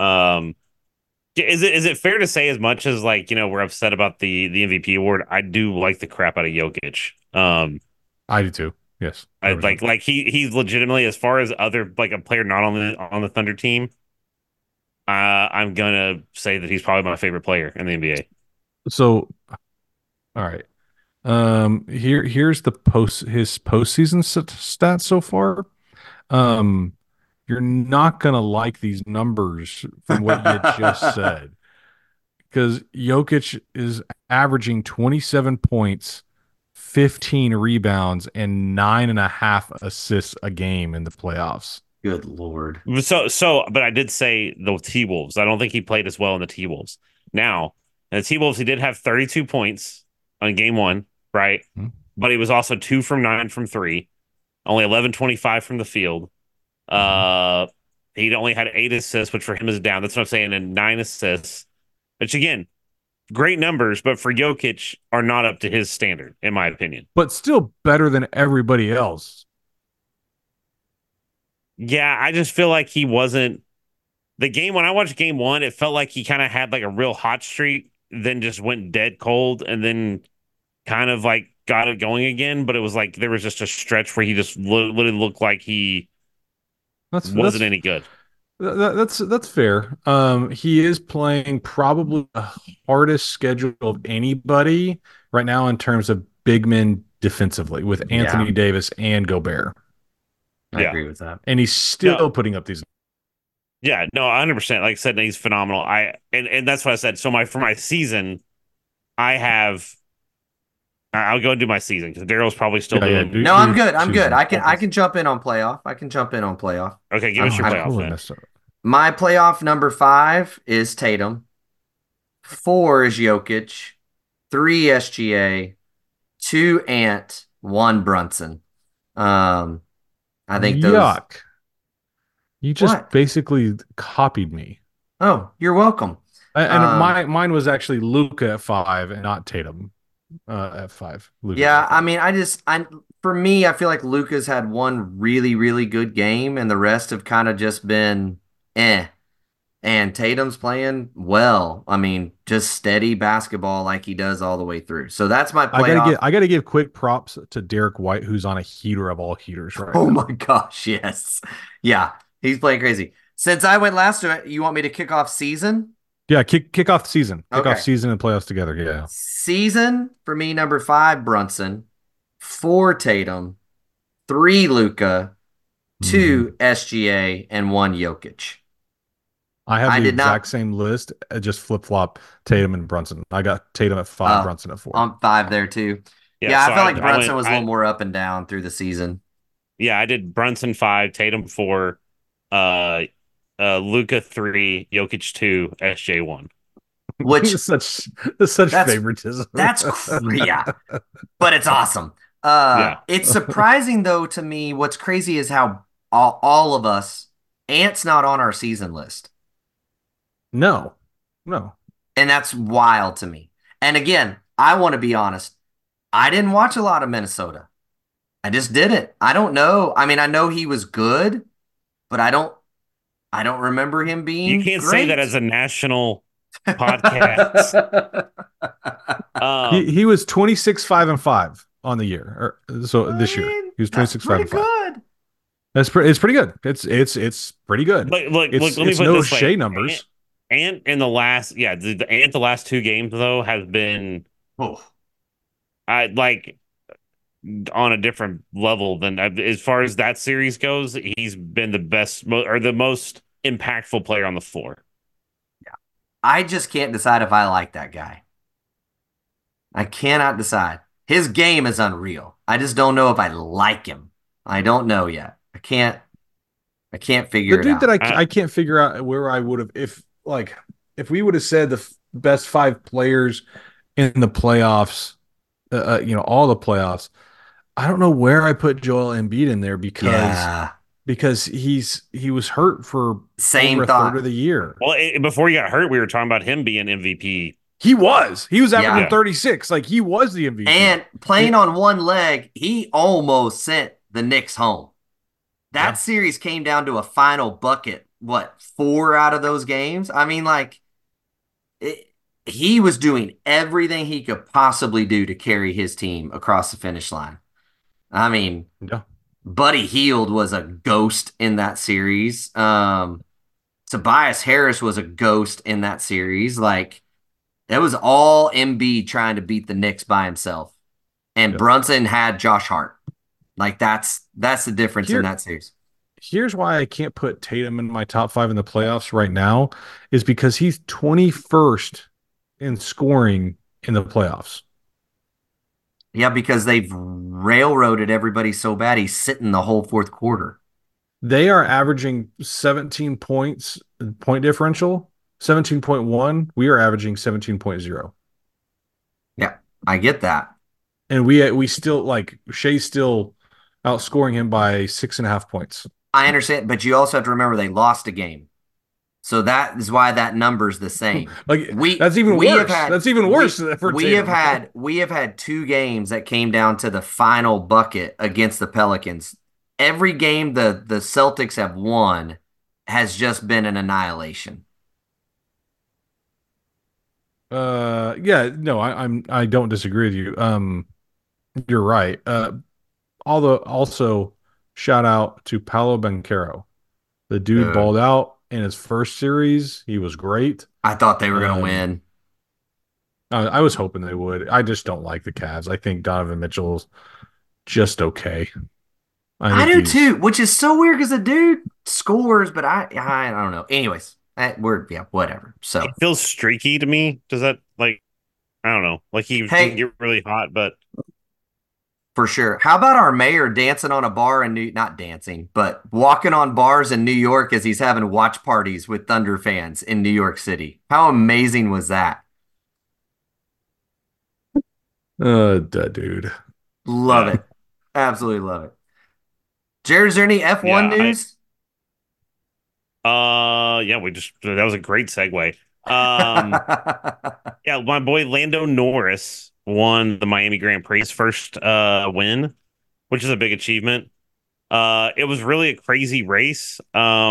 Is it fair to say, as much as we're upset about the MVP award, I do like the crap out of Jokic. I do too. Yes. I like he's legitimately, as far as other a player not on the Thunder team, I'm gonna say that he's probably my favorite player in the NBA. So, all right. Here's his postseason stats so far. You're not gonna like these numbers from what you just said, because Jokic is averaging 27 points, 15 rebounds, and 9.5 assists a game in the playoffs. Good Lord. But I did say the T-Wolves. I don't think he played as well in the T-Wolves. Now, and the T-Wolves, he did have 32 points on game one, right? Hmm. But he was also 2 from 9 from three, only 11-25 from the field. He only had 8 assists, which for him is down. That's what I'm saying, and 9 assists, which again, great numbers, but for Jokic are not up to his standard, in my opinion. But still better than everybody else. Yeah, I just feel like he wasn't the game when I watched game one, it felt like he kind of had like a real hot streak, then just went dead cold, and then kind of like got it going again. But it was like there was just a stretch where he just literally looked like he wasn't any good. That's fair. He is playing probably the hardest schedule of anybody right now in terms of big men defensively with Anthony Davis and Gobert. I agree with that. And he's still putting up these. Yeah, no, 100%. Like I said, he's phenomenal. And that's what I said. So for my season, I'll go and do my season because Daryl's probably still doing. No, I'm good. I'm good. I can jump in on playoff. Okay, give us your playoff. My playoff number 5 is Tatum. 4 is Jokic. 3 SGA. 2 Ant. 1 Brunson. I think those. Yuck. You just basically copied me. Oh, you're welcome. And mine was actually Luka at 5 and not Tatum at 5. Yeah, I mean, for me, I feel like Luka's had one really, really good game, and the rest have kind of just been And Tatum's playing well. I mean, just steady basketball like he does all the way through. So that's my playoff. I gotta give quick props to Derek White, who's on a heater of all heaters right now. Oh my gosh, yes. Yeah, he's playing crazy. Since I went last, you want me to kick off season? Yeah, kick off the season. Kick off season and playoffs together. Yeah. Season for me, number 5, Brunson. 4 Tatum. 3 Luka. 2 SGA and 1 Jokic. I have the exact same list. Just flip flop Tatum and Brunson. I got Tatum at 5, Brunson at 4. I'm 5 there too. Yeah, so I felt like Brunson was a little more up and down through the season. Yeah, I did Brunson 5, Tatum 4, Luka 3, Jokic 2, SJ 1. Which such favoritism. That's yeah, but it's awesome. It's surprising though to me. What's crazy is how all of us, Ant's not on our season list. No. And that's wild to me. And again, I want to be honest. I didn't watch a lot of Minnesota. I just didn't. I don't know. I mean, I know he was good, but I don't remember him being You can't great. say that as a national podcast. He was 26-5-5 on the year. So this year. He was 26-5-5. Good. It's pretty good. It's pretty good. Look, let me put no this Shea way. numbers. Ant in the last, the last 2 games though has been, I like on a different level than as far as that series goes. He's been the best or the most impactful player on the floor. Yeah, I just can't decide if I like that guy. I cannot decide. His game is unreal. I just don't know if I like him. I don't know yet. I can't figure it out. The dude that I can't figure out where I would have if we would have said the best 5 players in the playoffs, all the playoffs, I don't know where I put Joel Embiid in there because he was hurt for over a third of the year. Well, before he got hurt, we were talking about him being MVP. He was averaging 36. Like he was the MVP. And playing on one leg, he almost sent the Knicks home. That series came down to a final bucket. What, 4 out of those games? I mean, he was doing everything he could possibly do to carry his team across the finish line. I mean, Buddy Hield was a ghost in that series. Tobias Harris was a ghost in that series. It was all Embiid trying to beat the Knicks by himself. And Brunson had Josh Hart. That's the difference in that series. Here's why I can't put Tatum in my top 5 in the playoffs right now is because he's 21st in scoring in the playoffs. Yeah, because they've railroaded everybody so bad he's sitting the whole fourth quarter. They are averaging 17 point differential 17.1. We are averaging 17.0. Yeah, I get that. And we still like Shea's still outscoring him by 6.5 points. I understand, but you also have to remember they lost a game. So that is why that number's the same. Like We that's even we worse. have had That's even worse for we Tatum. have had 2 games that came down to the final bucket against the Pelicans. Every game the Celtics have won has just been an annihilation. Yeah, no, I don't disagree with you. You're right. Although also shout out to Paolo Banchero. The dude Dude, balled out in his first series. He was great. I thought they were going to Um, win. I was hoping they would. I just don't like the Cavs. I think Donovan Mitchell's just okay. I I think do he's too, which is so weird because the dude scores, but I don't know. Anyways, whatever. He So feels streaky to me. Does that like I don't know. Like he can hey, get really hot, but for sure. How about our mayor dancing on a bar in not dancing, but walking on bars in New York as he's having watch parties with Thunder fans in New York City? How amazing was that? dude. Love yeah. it. Absolutely love it. Jared, is there any F1 Yeah, news? yeah, we just that was a great segue. Um yeah, my boy Lando Norris won the Miami Grand Prix, his first win, which is a big achievement. It was really a crazy race.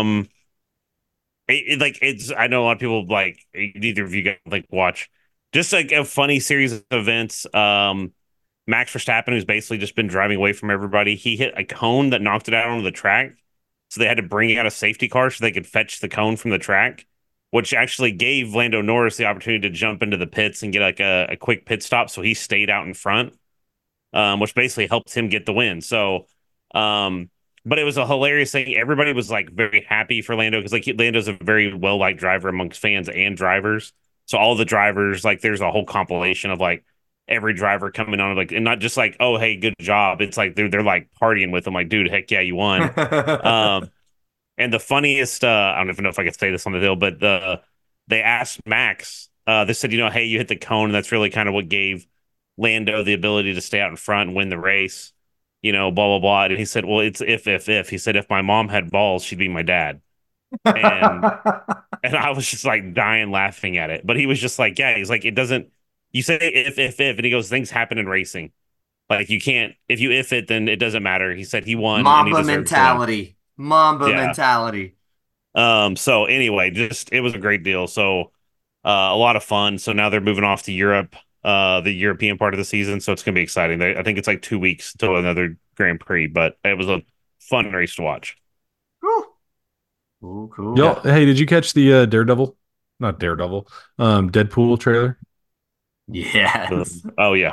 It's I know a lot of people like neither of you guys like watch just like a funny series of events. Max Verstappen, who's basically just been driving away from everybody, he hit a cone that knocked it out onto the track. So they had to bring out a safety car so they could fetch the cone from the track, which actually gave Lando Norris the opportunity to jump into the pits and get like a quick pit stop. So he stayed out in front, which basically helped him get the win. So, but it was a hilarious thing. Everybody was like very happy for Lando because like Lando's a very well liked driver amongst fans and drivers. So all the drivers, like, there's a whole compilation of like every driver coming on, like, and not just like, oh, hey, good job. It's like they're like partying with him, like, dude, heck yeah, you won. Um, and the funniest, I don't even know if I could say this on the deal, but they asked Max, they said, hey, you hit the cone, and that's really kind of what gave Lando the ability to stay out in front and win the race, blah blah blah. And he said, well, it's if. He said, if my mom had balls, she'd be my dad. And I was just like dying laughing at it. But he was just like, yeah, he's like, it doesn't. You say if, and he goes, things happen in racing. Like you can't if you if it, then it doesn't matter. He said he won and he Mamba deserves to win. mentality. Mamba Yeah. mentality. So anyway, just it was a great deal. So a lot of fun. So now they're moving off to Europe, the European part of the season. So it's gonna be exciting. I think it's like 2 weeks till another Grand Prix, but it was a fun race to watch. Whew. Cool, cool. Yo, hey, did you catch the Daredevil? Not Daredevil. Deadpool trailer? Yes. Oh yeah.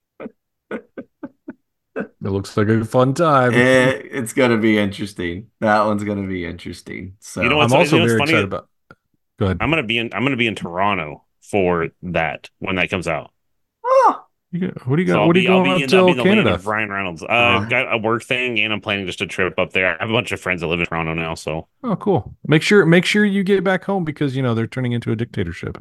It looks like a fun time. It's gonna be interesting. That one's gonna be interesting. So You know I'm what's also what's very funny? excited about. Go ahead. I'm gonna be in Toronto for that when that comes out. oh, What do you So got? What are you going up I'll be till in the land Canada? of Ryan Reynolds. uh, Got a work thing, and I'm planning just a trip up there. I have a bunch of friends that live in Toronto now, so Oh, cool. Make sure you get back home because they're turning into a dictatorship.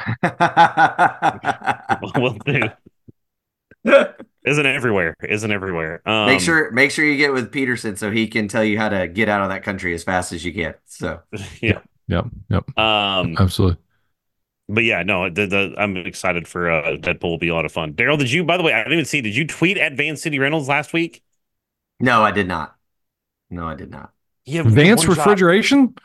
we'll do. Isn't everywhere? Isn't everywhere? make sure you get with Peterson so he can tell you how to get out of that country as fast as you can. So Yeah. Yep. Um. Absolutely. But yeah, no. I'm excited for Deadpool. Will be a lot of fun. Daryl, did you? By the way, I didn't even see. Did you tweet at Van City Reynolds last week? no, I did not. No, I did not. Yeah. Advanced refrigeration?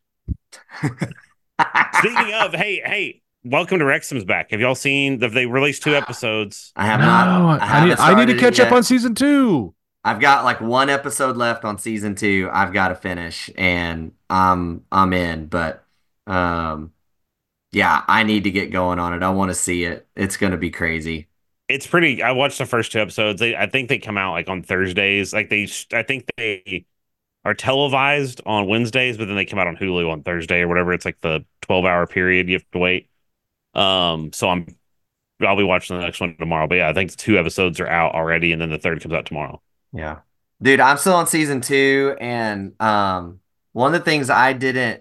Speaking of, hey, welcome to Wrexham's back. Have y'all seen? Have they released 2 episodes? I have No, not. I need to catch up on season 2. I've got like one episode left on season 2. I've got to finish, and I'm in. But yeah, I need to get going on it. I want to see it. It's gonna be crazy. It's pretty. I watched the first 2 episodes. I think they come out like on Thursdays. I think they are televised on Wednesdays, but then they come out on Hulu on Thursday or whatever. It's like the 12-hour period you have to wait. So I'll be watching the next one tomorrow. But yeah, I think the 2 episodes are out already, and then the third comes out tomorrow. Yeah. Dude, I'm still on season 2, and one of the things I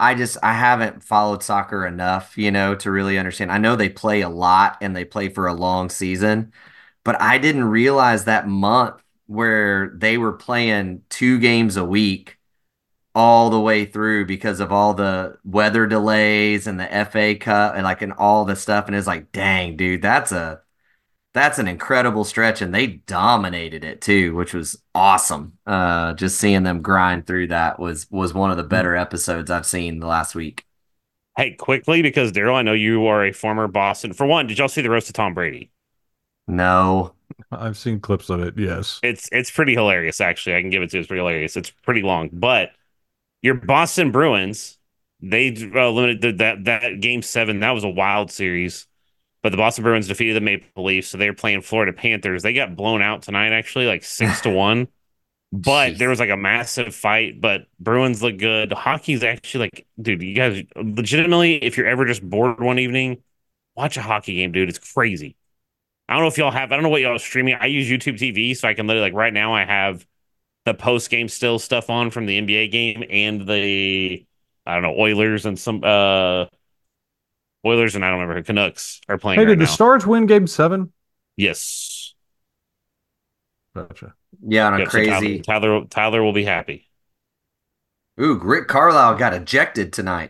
I haven't followed soccer enough, to really understand. I know they play a lot and they play for a long season, but I didn't realize that month where they were playing 2 games a week all the way through because of all the weather delays and the FA Cup and all the stuff. And it's like, dang, dude, that's an incredible stretch, and they dominated it too, which was awesome. Just seeing them grind through that was one of the better episodes I've seen the last week. Hey, quickly, because Daryl, I know you are a former Boston. For one, did y'all see the roast of Tom Brady? No. I've seen clips of it. Yes, It's pretty hilarious. Actually, I can give it to you. It's pretty hilarious. It's pretty long, but your Boston Bruins, they limited that game 7. That was a wild series. But the Boston Bruins defeated the Maple Leafs, so they're playing Florida Panthers. They got blown out tonight, actually, like 6-1. But there was like a massive fight. But Bruins look good. Hockey's actually like, dude, you guys legitimately, if you're ever just bored one evening, watch a hockey game, dude. It's crazy. I don't know if y'all have. I don't know what y'all are streaming. I use YouTube TV, so I can literally like right now. I have the post game still stuff on from the NBA game and the I don't know Oilers and some Oilers and I don't remember who Canucks are playing. Hey, right did the now. Stars win Game 7? Yes. Gotcha. Yeah, on a Yep, so crazy. Tyler will be happy. Ooh, Rick Carlisle got ejected tonight.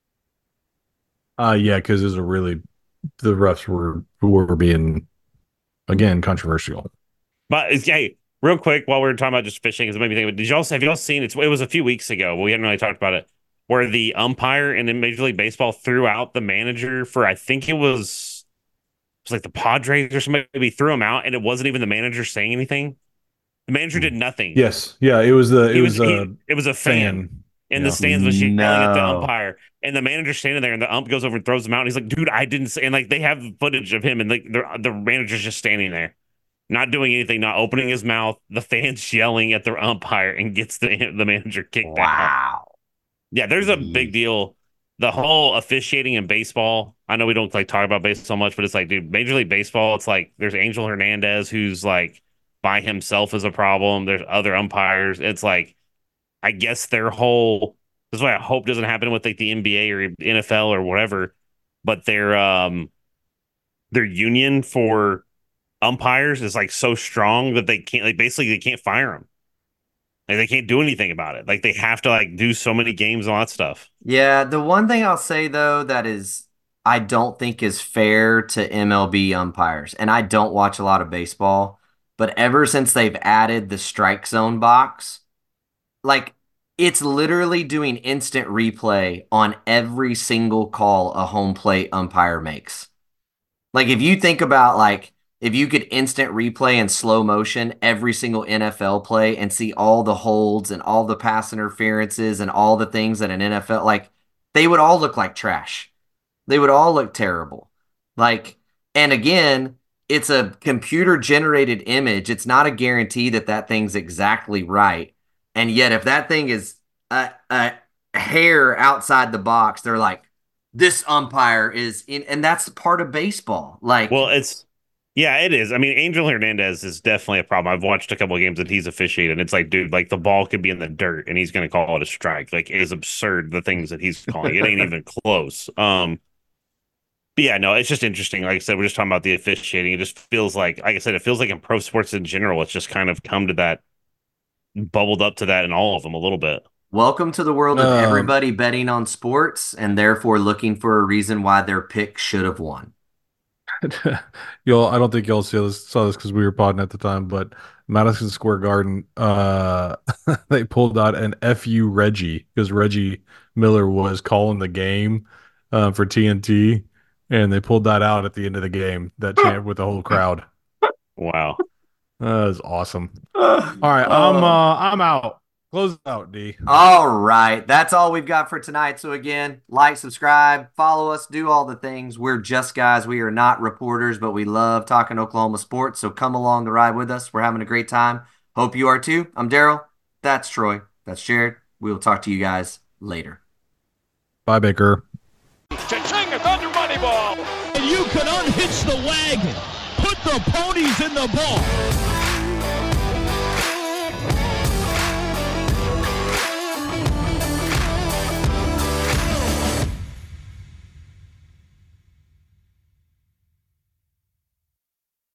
Yeah, because the refs were being again controversial. But hey, real quick, while we were talking about just fishing, because it made me think of it. Have y'all seen it? It was a few weeks ago, but we hadn't really talked about it. Where the umpire in Major League Baseball threw out the manager for I think it was like the Padres or somebody. Maybe threw him out, and it wasn't even the manager saying anything. The manager did nothing. Yes, yeah, it was a fan in the stands was yelling at the umpire, and the manager standing there, and the ump goes over and throws him out. And he's like, "Dude, I didn't say." And like they have footage of him, and like the manager's just standing there, not doing anything, not opening his mouth. The fans yelling at the umpire and gets the manager kicked out. Wow. Yeah, there's a big deal. The whole officiating in baseball. I know we don't like talk about baseball so much, but it's like, dude, Major League Baseball. It's like there's Angel Hernandez who's like by himself is a problem. There's other umpires. It's like, I guess their whole. This is why I hope doesn't happen with like the NBA or NFL or whatever. But their union for umpires is like so strong that they can't basically they can't fire them. Like they can't do anything about it. Like they have to like do so many games and all that stuff. Yeah, the one thing I'll say though that is I don't think is fair to MLB umpires, and I don't watch a lot of baseball, but ever since they've added the strike zone box, like it's literally doing instant replay on every single call a home plate umpire makes. Like if you think about if you could instant replay in slow motion every single NFL play and see all the holds and all the pass interferences and all the things that an NFL they would all look like trash. They would all look terrible. And again, it's a computer generated image. It's not a guarantee that that thing's exactly right. And yet if that thing is a hair outside the box, they're like, this umpire is in, and that's part of baseball. Well, yeah, it is. I mean, Angel Hernandez is definitely a problem. I've watched a couple of games that he's officiated, and it's like, dude, like the ball could be in the dirt, and he's going to call it a strike. Like, it is absurd the things that he's calling. It ain't even close. But yeah, no, it's just interesting. Like I said, we're just talking about the officiating. It just feels like I said, it feels like in pro sports in general, it's just kind of come to that, bubbled up to that in all of them a little bit. Welcome to the world of everybody betting on sports and therefore looking for a reason why their pick should have won. I don't think y'all saw this because we were podding at the time, but Madison Square Garden, they pulled out an FU Reggie because Reggie Miller was calling the game for TNT, and they pulled that out at the end of the game, that chant with the whole crowd. Wow. That was awesome. All right, I'm out. Close it out, D. All right. That's all we've got for tonight. So again, like, subscribe, follow us, do all the things. We're just guys. We are not reporters, but we love talking Oklahoma sports. So come along to ride with us. We're having a great time. Hope you are too. I'm Daryl. That's Troy. That's Jared. We will talk to you guys later. Bye, Baker. Cha-ching, a Thunder Moneyball. And you can unhitch the wagon. Put the ponies in the ball.